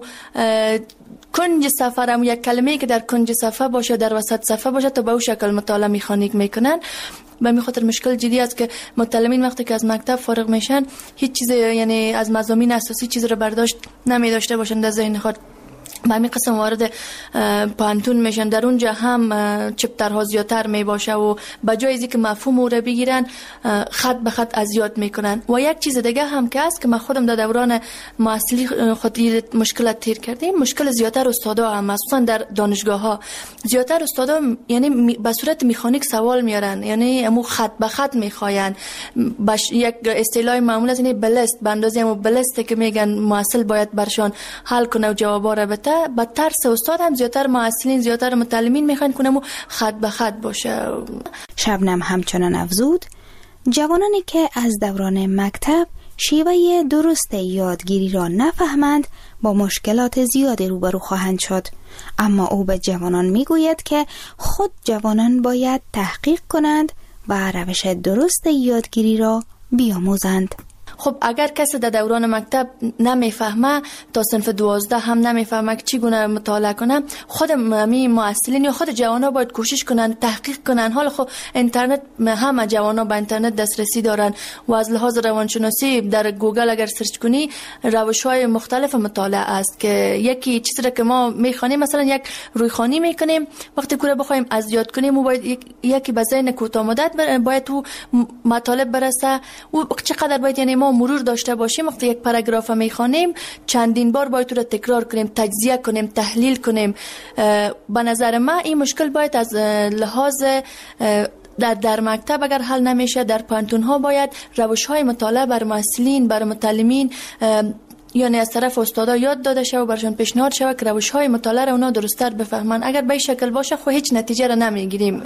کنج صفحه هم یک کلمه‌ای که در کنج صفحه باشه در وسط صفحه باشه تا به اون شکل مطالعه مکانیک میکنن. به می خاطر مشکل جدی است که متعلمین وقتی که از مکتب فارغ میشن هیچ چیز یعنی از مضامین اساسی چیز رو برداشت نمی داشته باشن در ذهن خود. به همین قسم وارد پانتون میشن در اونجا هم چپترها زیادتر می باشه و به جای اینکه مفهوم رو بگیرن خط به خط از یاد میکنن. و یک چیز دیگه هم که است که من خودم در دوران محصلی خود مشکلات تیر کردیم، مشکل زیادتر استادا هم مخصوصا در دانشگاه ها زیادتر استادا یعنی به صورت مکانیک سوال میارن، یعنی امو خط به خط میخواین. باش یک اصطلاح معمول است یعنی بلست به اندازه امو بلست که میگن محصل باید برشان حل کنه و جوابا رو بده. با ترس استاد هم زیادتر محصلین زیادتر متعلمین میخوان کنم و خط به خط باشه. شبنم همچنان افزود جوانانی که از دوران مکتب شیوه درست یادگیری را نفهمند با مشکلات زیادی روبرو خواهند شد، اما او به جوانان میگوید که خود جوانان باید تحقیق کنند و روش درست یادگیری را بیاموزند. خب اگر کسی در دوران مکتب نمیفهمه تا صنف دوازده هم نمیفهمه که چگونه مطالعه کنه، خود می محصلین یا خود جوانا باید کوشش کنن تحقیق کنن. حالا خب اینترنت همه جوانا به اینترنت دسترسی دارن و از لحاظ روانشناسی در گوگل اگر سرچ کنی روش‌های مختلف مطالعه است که یکی چیزی را که ما میخوانیم مثلا یک رویخوانی میکنیم وقتی کوره بخوایم از یاد کنیم و باید یکی به ذهن کوتاه مدت باید تو مطالب برسه و چقدر باید یعنی ما مرور داشته باشیم. وقتی یک پاراگراف میخوانیم چندین بار باید تو را تکرار کنیم، تجزیه کنیم، تحلیل کنیم. به نظر من این مشکل باید از لحاظ در در مکتب اگر حل نمیشه در پانتون ها باید روش های مطالعه بر محصلین بر متعلمین یعنی از طرف استادا یاد داده شود و برشان پیشنهاد شود که روش های مطالعه را اونا درست‌تر بفهمن. اگر به این شکل باشه خو هیچ نتیجه را نمیگیریم.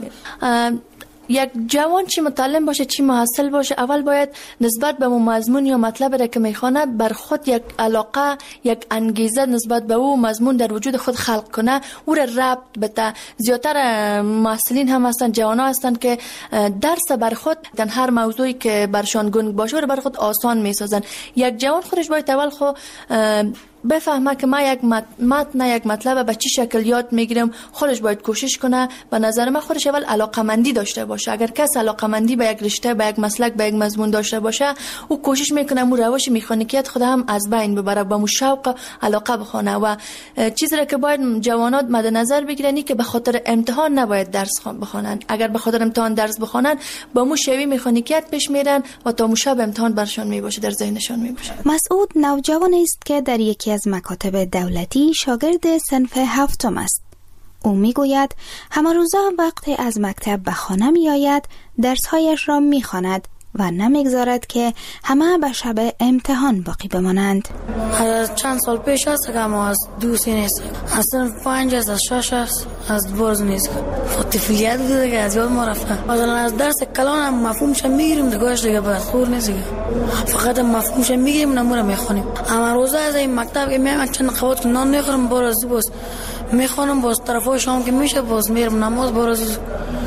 یک جوان چی متعلم باشه چی محصل باشه اول باید نسبت به مضمون یا مطلب را که میخونه بر خود یک علاقه یک انگیزه نسبت به او مضمون در وجود خود خلق کنه، او را ربط بده. زیادتر محصلین هم هستن جوانا هستن که درس بر خود در هر موضوعی که برشان گنگ باشه رو بر خود آسان میسازن. یک جوان خودش باید اول خو بفهمه که ما یک متن یک مطلب به چه شکل یاد میگیرم، خودش باید کوشش کنه. به نظر من خودش اول علاقمندی داشته باشه. اگر کس علاقمندی به یک رشته به یک مسلک به یک مضمون داشته باشه او کوشش میکنه مو روش مکانیکیت خود هم از بین ببره، با مو شوق علاقه بخونه. و چیزی را که باید جوانات مد نظر بگیرن که به خاطر امتحان نباید درس بخونن. اگر به خاطر امتحان درس بخونن با مو شوی مکانیکیت پیش میرن و تا مو شب امتحان برشون میباشه در ذهنشون میباشه. مسعود نوجوان است که در یکی از مکاتب دولتی شاگرد صنف هفتم است. او میگوید همه روزا وقتی از مکتب به خانه می آید درسهایش را می خواند و نمیگذارد که همه به شب امتحان باقی بمانند. از چند سال پیش است که ما از دوستی نیست، از صنف پنج است، از شش است، از برز نیست. طفلیت بوده که از یاد ما رفته. مثلا از درس کلان هم مفهومش میگیریم دیگهش دیگه بعد خور نیست دیگه. فقط مفهومش میگیریم نمونه میخونیم. اما روزا از این مکتب که میام چند قوت نان نخورم باز باز میخونم باز طرفای شام که میشه باز میرم نماز باز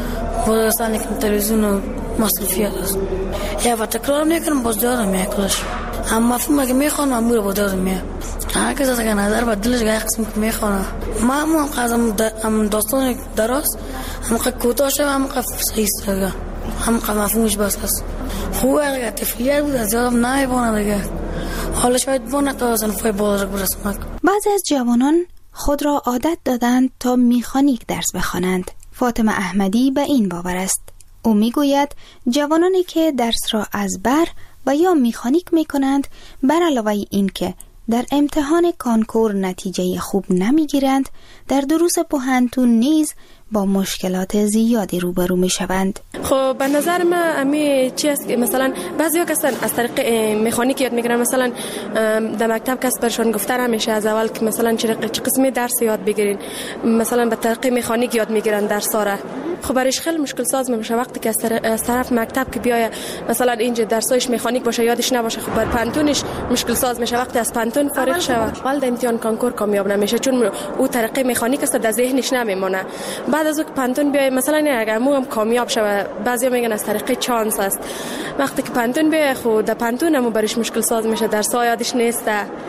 باز سانی که تلویزیون و مصرفیات است. یا و تکرار میکنم باز یادم میاد کلش. اما مفهوم که میخونم امور باز یادم میاد. هر کس از که نظر با دلش گاهی قسم که میخونم. ما هم قازم هم داستان دراز هم که کوتاه شد هم که صحیح است. هم که مفهومش بس است. خوبه که تفریح بود از یادم نمیبونه دیگه. حالا شاید بونه تا صنفای بزرگ برسم. بعضی از جوانان خود را عادت دادند تا میخانیک درس بخوانند. فاطمه احمدی به این باور است. او میگوید جوانانی که درس را از بر و یا میخانیک میکنند بر علاوه این که در امتحان کانکور نتیجه خوب نمیگیرند، در دروس پوهنتون نیز با مشکلات زیادی روبرو می شوند. خب به نظر من امی چی است که مثلا بعضیا کسان از طریق مکانیک یاد میگیرن، مثلا در مکتب کس برشون گفته همیشه از اول که مثلا چه قسمی درس یاد بگیرین، مثلا به طریق مکانیک یاد میگیرن درس‌ها را. خب برایش خیلی مشکل ساز میشه وقتی که از طرف مکتب که بیای مثلا اینجا درسایش مکانیک باشه یادش نباشه، خب بر پانتونش مشکل ساز میشه وقتی از پانتون فارغ شوه اول در امتحان کانکور کامیاب نمیشه، چون او طریق مکانیک است در ذهنش نمیمونه. بعد از اون پانتون بیای مثلا اگر مو هم کامیاب شوه، بعضیا میگن از طریق چانس است. وقتی که پانتون بیای خود در پانتون هم برایش مشکل ساز میشه، درس‌ها یادش نیست.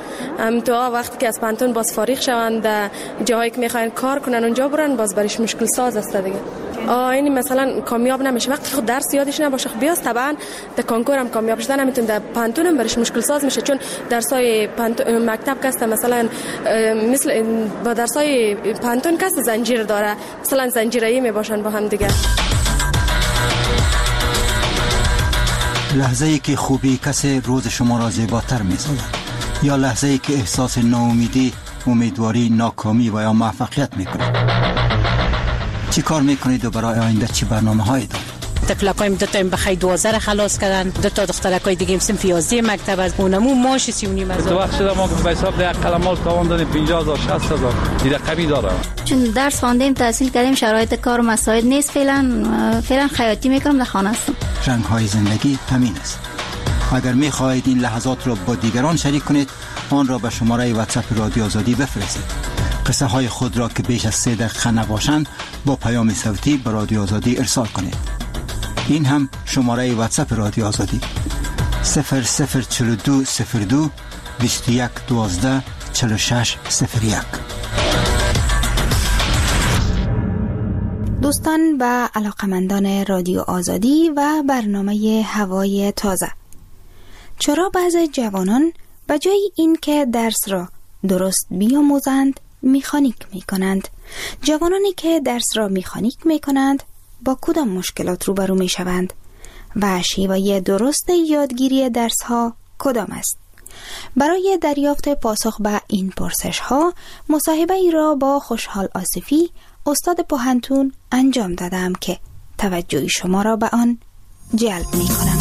ام تو وقتی که از پانتون باز فارغ شوند در جایی که میخواین کار کنن اونجا برن باز برایش مشکل ساز است دیگه. آه این مثلا کامیاب نمیشه وقتی خود درس یادش نباشه. خب بیاس طبعا در کانکور هم کامیاب شدن نمیتونه، در پانتون هم برش مشکل ساز میشه، چون درسای مکتب کسته مثلا مثل با درسای پانتون کسته زنجیر داره، مثلا زنجیره‌ای میباشن با هم دیگه. لحظه ای که خوبی کسی روز شما را زیباتر می‌سازد، یا لحظه ای که احساس ناامیدی، امیدواری، ناکامی و یا موفقیت میکنید. چی کار میکنید و برای آینده چی برنامه هایی دارید؟ تفلکایم دو تا ام بخای دوازده خلاص کردن، دو تا دخترکای دیگه صنف یازده مکتب از اونمو ماش سی و نیم هزار. تو وقت شده ما که به حساب ده قلمال تاوان دادیم پنجاه هزار شصت هزار دیگه قوی داره. چون درس خواندیم تحصیل کردیم شرایط کار و مساعد نیست، فعلا فعلا خیاطی میکنم در خانه هستم. رنگ های زندگی همین است. اگر میخواهید این لحظات را با دیگران شریک کنید، آن را به شماره واتساپ رادیو آزادی بفرستید. قصه های خود را که بیش از سه دقیقه نباشند با پیام صوتی به رادیو آزادی ارسال کنید. این هم شماره واتساپ رادیو آزادی صفر صفر چهل و دو صفر دو بیست و یک دوازده چهل و شش صفر یک. دوستان و علاقمندان رادیو آزادی و برنامه هوای تازه، چرا بعضی جوانان به جای این که درس را درست بیاموزند میخانیک میکنند؟ جوانانی که درس را میخانیک میکنند با کدام مشکلات روبرو میشوند و شیوه درست یادگیری درس ها کدام است؟ برای دریافت پاسخ به این پرسش ها مصاحبه ای را با خوشحال آصفی استاد پوهنتون انجام دادم که توجه شما را به آن جلب میکنم.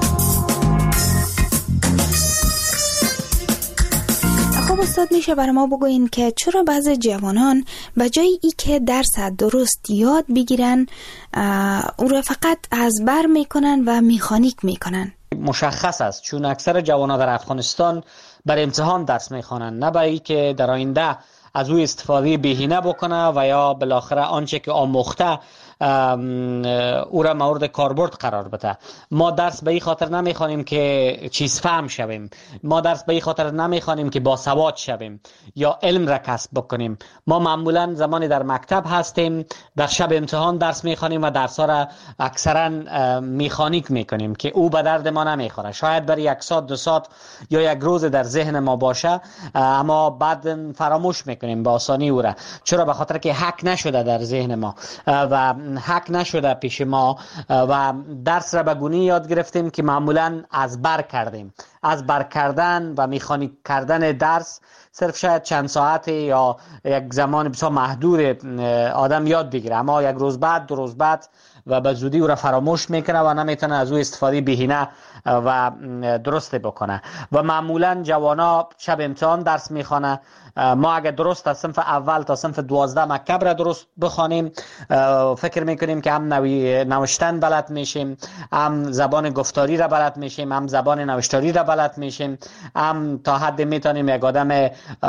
خب استاد، میشه برای ما بگوین که چرا بعضی جوانان به جای ای که درس درست یاد بگیرن او را فقط از بر میکنن و میخانیک میکنن؟ مشخص است، چون اکثر جوانان در افغانستان بر امتحان درس میخوانند، نه برای که در آینده از او استفاده بهینه بکنه و یا بالاخره آنچه که آموخته او را مورد کاربرد قرار بده. ما درس به این خاطر نمیخوانیم که چیز فهم شویم، ما درس به این خاطر نمیخوانیم که باسواد شویم یا علم را کسب بکنیم. ما معمولا زمانی در مکتب هستیم در شب امتحان درس میخوانیم و درس ها را اکثرا میخانیک میکنیم که او به درد ما نمیخوره. شاید برای یک ساعت دو ساعت یا یک روز در ذهن ما باشه، اما بعد فراموش میکنیم به آسانی او را. چرا؟ به خاطر که حک نشده در ذهن ما و حک نشده پیش ما و درس را به گونه یاد گرفتیم که معمولا از بر کردیم. از بر کردن و مکانیک کردن درس صرف شاید چند ساعت یا یک زمان بسیار محدود آدم یاد بگیره، اما یک روز بعد دو روز بعد و به زودی او را فراموش میکنه و نمیتونه از او استفاده بهینه و درست بکنه. و معمولا جوانا شب امتحان درس میخوانه. ما اگر درست از صنف اول تا صنف دوازده مکتب را درست بخوانیم، فکر میکنیم که هم نوی نوشتن بلد میشیم، هم زبان گفتاری را بلد میشیم، هم زبان نوشتاری را بلد میشیم، هم تا حد میتونیم یک آدم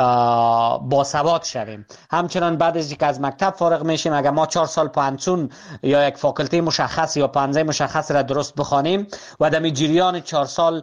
باسواد شویم. همچنان بعد از اینکه از مکتب فارغ میشیم، اگر ما چهار سال پانسون یا یک فاکولته مشخص یا پانزه مشخص را درست بخوانیم و در جریان چهار سال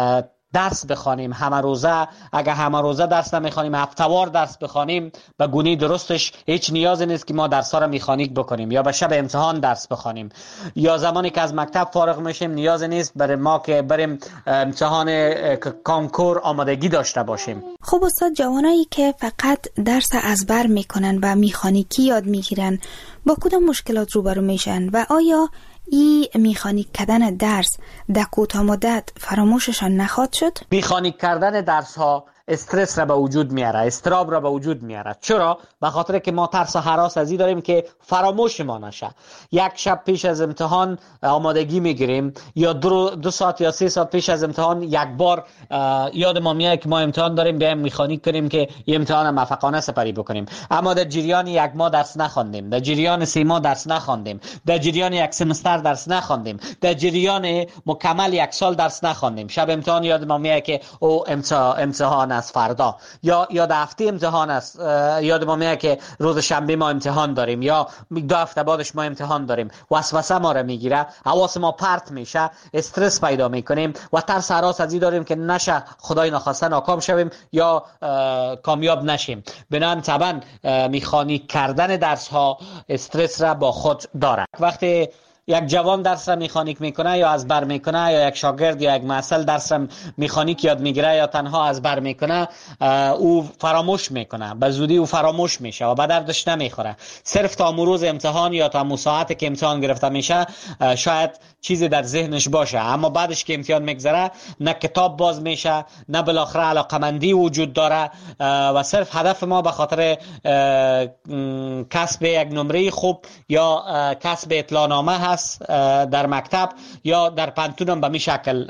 درس بخوانیم، همه روزه، اگر همه روزه درس نمیخوانیم، هفته‌وار درس بخوانیم، به گونه درستش هیچ نیازی نیست که ما درس‌ها را مکانیک بکنیم یا به شب امتحان درس بخوانیم. یا زمانی که از مکتب فارغ میشیم نیازی نیست برای ما که بریم امتحان کانکور آمادگی داشته باشیم. خب استاد، جوانایی که فقط درس ازبر میکنن و مکانیکی یاد میگیرن با کدام مشکلات روبرو میشن و آیا ای مکانیک کردن درس در کوتاه مدت فراموششان نخواهد شد؟ مکانیک کردن درس ها استرس را به وجود میاره، استراب را به وجود میاره. چرا؟ به خاطر که ما ترس و هراس از این داریم که فراموش ما نشه. یک شب پیش از امتحان آمادگی میگیریم یا دو, دو ساعت یا سه ساعت پیش از امتحان یک بار یاد ما میاد که ما امتحان داریم، بیایم مکانیک کنیم که این امتحان موفقانه سپری بکنیم. اما در جریان یک ماه درس نخواندیم، در جریان سه ماه درس نخواندیم، در جریان یک سمستر درس نخواندیم، در جریان مکمل یک سال درس نخواندیم. شب امتحان یاد ما میاد که او امتحان از فردا یا یا در هفته امتحان است، یاد ما میاد که روز شنبه ما امتحان داریم یا دو هفته بعدش ما امتحان داریم. وسوسه ما را میگیره، حواس ما پرت میشه، استرس پیدا میکنیم و ترس هراس از این داریم که نشه خدای نخواسته ناکام شویم یا کامیاب نشیم. بنابراین طبعا مکانیک کردن درس ها استرس را با خود داره. وقتی یک جوان درس را مکانیک میکنه یا از بر میکنه، یا یک شاگرد یا یک محصل درس را مکانیک یاد میگیره یا تنها از بر میکنه، او فراموش میکنه، به زودی او فراموش میشه و به دردش نمیخوره. صرف تا روز امتحان یا تا ساعتی که امتحان گرفته میشه شاید چیزی در ذهنش باشه، اما بعدش که امتحان میگذره نه کتاب باز میشه، نه بالاخره علاقمندی وجود داره و صرف هدف ما به خاطر کسب یک نمره خوب یا کسب اطلاعنامه هست در مکتب یا در پانتون هم به می شکل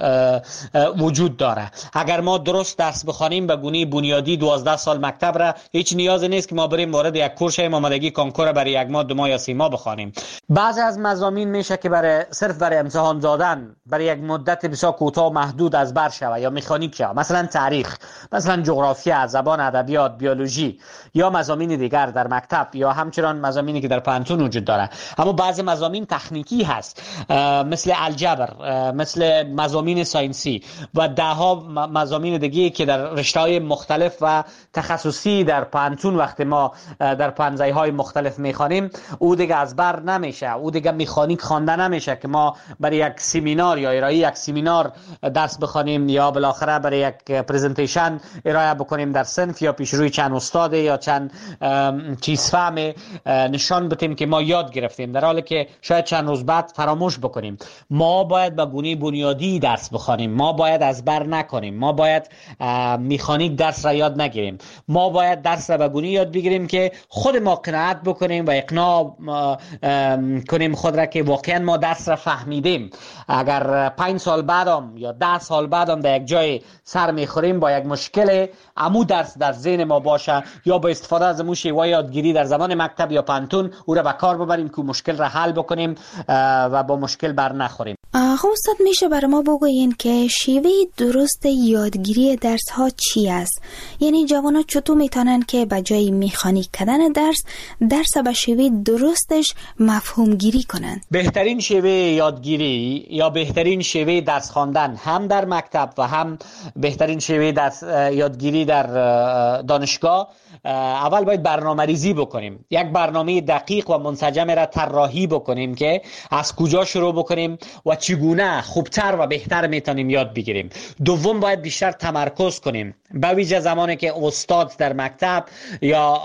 وجود داره. اگر ما درست درس بخوانیم به گونه بنیادی دوازده سال مکتب را، هیچ نیازی نیست که ما بریم وارد یک کورس شویم آمادگی کانکور برای یک ماه، دو ماه یا سه ماه بخوانیم. بعضی از مضامین میشه که برای صرف برای امتحان دادن برای یک مدت بسیار کوتاه محدود از بر شوه یا مکانیک شوه، مثلا تاریخ، مثلا جغرافیا، زبان، ادبیات، بیولوژی یا مضامین دیگر در مکتب یا همچنان مضامینی که در پانتون وجود داره. اما بعضی مضامین تکنیکی هست، مثل الجبر، مثل مضامین ساینسی و ده ها مضامین دیگه که در رشته‌های مختلف و تخصصی در پانتون وقتی ما در پانزه‌های مختلف میخوانیم، او دیگه از بر نمیشه، او دیگه مکانیک خوانده نمیشه که ما برای یک سمینار یا ارائه یک سمینار درس بخوانیم یا بالاخره برای یک پرزنتیشن ارائه بکنیم در صنف یا پیش روی چند استاد یا چند چیز فهم نشان بدیم که ما یاد گرفتیم، در حالی که شاید چند روز بعد فراموش بکنیم. ما باید به گونه بنیادی درس بخوانیم، ما باید از بر نکنیم، ما باید مکانیک درس را یاد نگیریم، ما باید درس را به گونه یاد بگیریم که خود ما قناعت بکنیم و اقناع کنیم خود را که واقعا ما درس را فهمیدیم. اگر پنج سال بعدم یا ده سال بعدم در یک جای سر میخوریم با یک مشکل، امو درس در ذهن ما باشه یا با استفاده از امو شیوه یادگیری در زمان مکتب یا پانتون او را به کار ببریم که مشکل را حل بکنیم و با مشکل بر نخوریم. خب استاد، میشه برای ما بگوین که شیوه درست یادگیری درس ها چی است؟ یعنی جوانا چطور میتونن که به جای مکانیک کردن درس درس به شیوه درستش مفهوم گیری کنن؟ بهترین شیوه یادگیری یا بهترین شیوه درس خواندن هم در مکتب و هم بهترین شیوه درس یادگیری در دانشگاه، اول باید برنامه ریزی بکنیم، یک برنامه دقیق و منسجم را طراحی بکنیم که از کجا شروع بکنیم و چگونه خوبتر و بهتر میتونیم یاد بگیریم. دوم باید بیشتر تمرکز کنیم به ویژه زمانی که استاد در مکتب یا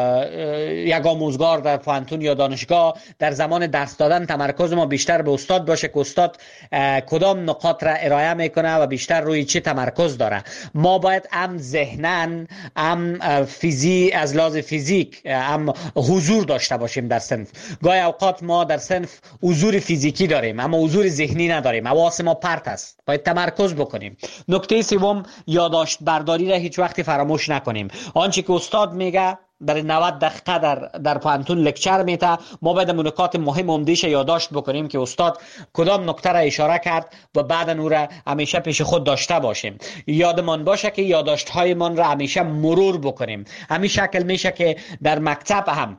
یک آموزگار در پانتون یا دانشگاه در زمان درس دادن تمرکز ما بیشتر به استاد باشه که استاد کدام نقاط را ارائه میکنه و بیشتر روی چی تمرکز داره. ما باید هم ذهنن هم فیزی از لحاظ فیزیک هم حضور داشته باشیم در صنف. گاهی اوقات ما در صنف حضور فیزیکی داریم اما حضور ذهنی نداریم، حواس ما پرت است، باید تمرکز بکنیم. نکته سوم، یادداشت برداری را هیچ وقتی فراموش نکنیم. آنچه که استاد میگه برای نود دقیقه در در پانتون لکچر میته، ما باید نکات مهم عمده‌اش یادداشت بکنیم که استاد کدام نکته را اشاره کرد و بعد اون را همیشه پیش خود داشته باشیم. یادمان باشه که یادداشت های من را همیشه مرور بکنیم. همین شکل میشه که در مکتب هم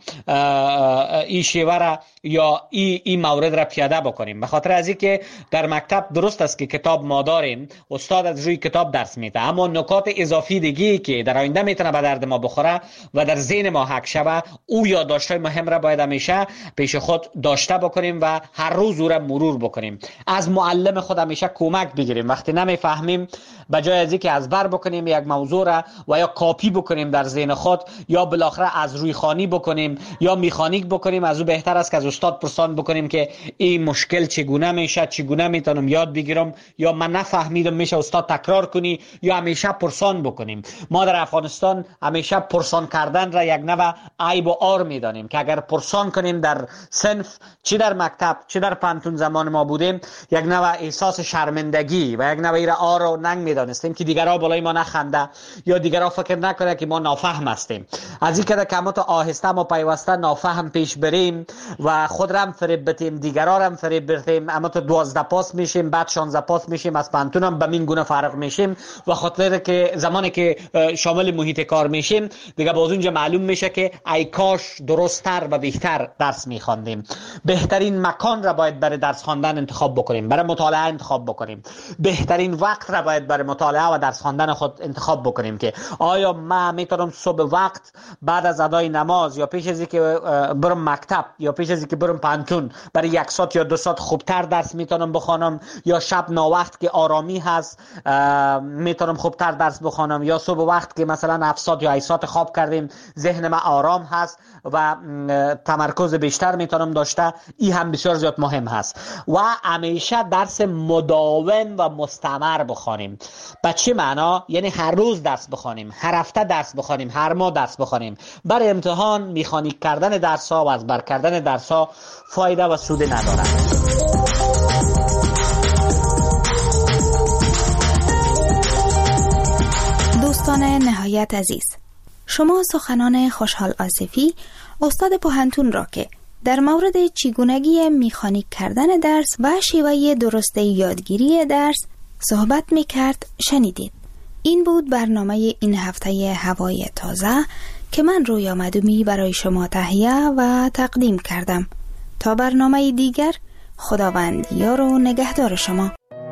این شیوه را یا این ای مورد را پیاده بکنیم. به خاطر از اینکه در مکتب درست است که کتاب ما داریم، استاد از روی کتاب درس میده، اما نکات اضافی دیگه که در آینده میتونه به درد ما بخوره و در ذهن ما حک شوه، او یادداشت‌های مهم را باید همیشه پیش خود داشته بکنیم و هر روز او را مرور بکنیم. از معلم خود همیشه کمک بگیریم. وقتی نمیفهمیم به جای از اینکه از بر بکنیم یک موضوع را و یا کاپی بکنیم در ذهن خود یا بالاخره از روی خوانی بکنیم یا میخانیک بکنیم، از او بهتر است که از استاد پرسان بکنیم که این مشکل چگونه میشه، چگونه میتونم یاد بگیرم، یا من نفهمیدم میشه استاد تکرار کنی، یا همیشه پرسان بکنیم. ما در افغانستان همیشه پرسان کردن را یک نوع عیب و عار میدانیم که اگر پرسان کنیم در صنف، چی در مکتب چی در پانتون زمان ما بودیم، یک نوع احساس شرمندگی و یک نوع عار و ننگ میدانستیم که دیگرها بالای ما نخنده یا دیگرها فکر نکنه که ما نافهم هستیم. از این که کمات آهسته ما پیوسته نافهم پیش بریم و خود را هم فریب بتیم، دیگرها را هم فریب برتیم، اما تو دوازده پاس میشیم، بعد شانزده پاس میشیم، از پانتون هم به این گونه فرق میشیم و خاطر که زمانی که شامل محیط کار میشیم دیگه باز اونجا معلوم میشه که ای کاش درست‌تر و بهتر درس میخواندیم. بهترین مکان را باید برای درس خواندن انتخاب بکنیم، برای مطالعه انتخاب بکنیم. بهترین وقت را باید برای مطالعه و درس خواندن خود انتخاب بکنیم که آیا من میتونم صبح وقت بعد از ادای نماز یا پیش از اینکه برم مکتب یا پیش از اینکه برم پانتون برای یک ساعت یا دو ساعت خوبتر درس میتونم بخوانم، یا شب ناوقت که آرامی هست میتونم خوبتر درس بخوانم، یا صبح وقت که مثلا هفت ساعت یا هشت ساعت خواب کردیم ذهن ما آرام هست و تمرکز بیشتر میتونم داشته. این هم بسیار زیاد مهم هست و همیشه درس مداوم و مستمر بخوانیم. به چه معنا؟ یعنی هر روز درس بخوانیم، هر هفته درس بخوانیم، هر ماه درس بخوانیم. برای امتحان میخانیک کردن درس ها و از بر کردن درس ها فایده و سود ندارد. دوستان نهایت عزیز، شما سخنان خوشحال آصفی استاد پوهنتون را که در مورد چگونگی میخانیک کردن درس و شیوه درست یادگیری درس صحبت میکرد شنیدید. این بود برنامه این هفته هوای تازه که من رویا مدومی برای شما تهیه و تقدیم کردم. تا برنامه دیگر، خداوند یار و نگهدار شما.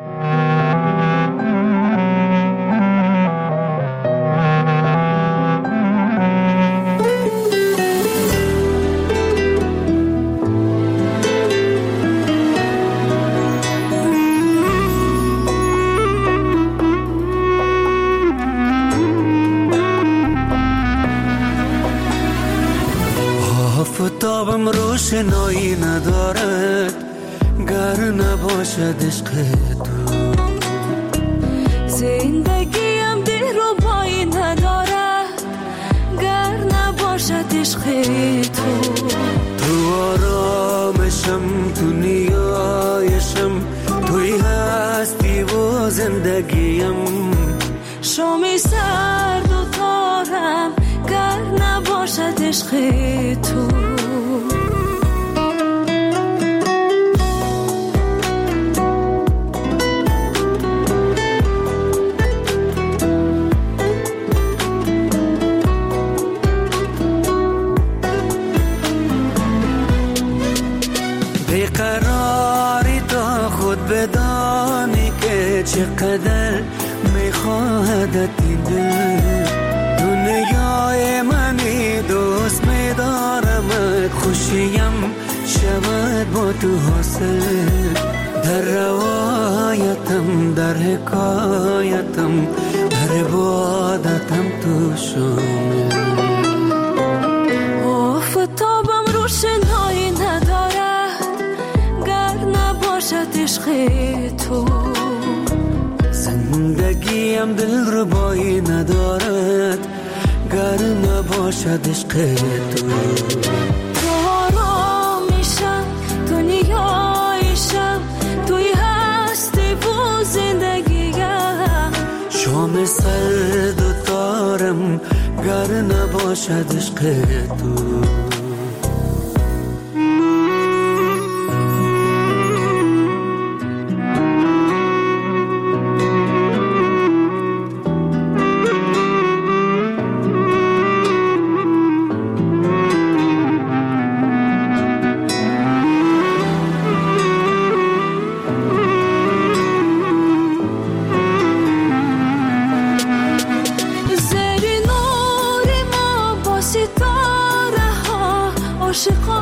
آفتابم روشنایی ندارد گر نباشد عشق تو، زندگیم دیر و پایی ندارد گر نباشد عشق تو. تو آرامشم، تو نیایشم، توی هستی و زندگیم. شامی سرد و تارم گر نباشد عشق تو. بیقراری تا خود بدانی که چقدر میخواهدت این دل. دنیای منی دوست میدارمت، خوشیم شود با تو حاصل. در روایتم، در حکایتم، در عبادتم سعادتم تو شامل. آفتابم روشنایی ندارد گر نباشد عشق تو. زندگیم دلربایی ندارد گر نباشد عشق تو. تو آرامیشم دنیایشم توی هستی و زندگیم. شام سرد و تارم گر نباشد عشق تو. عاشقان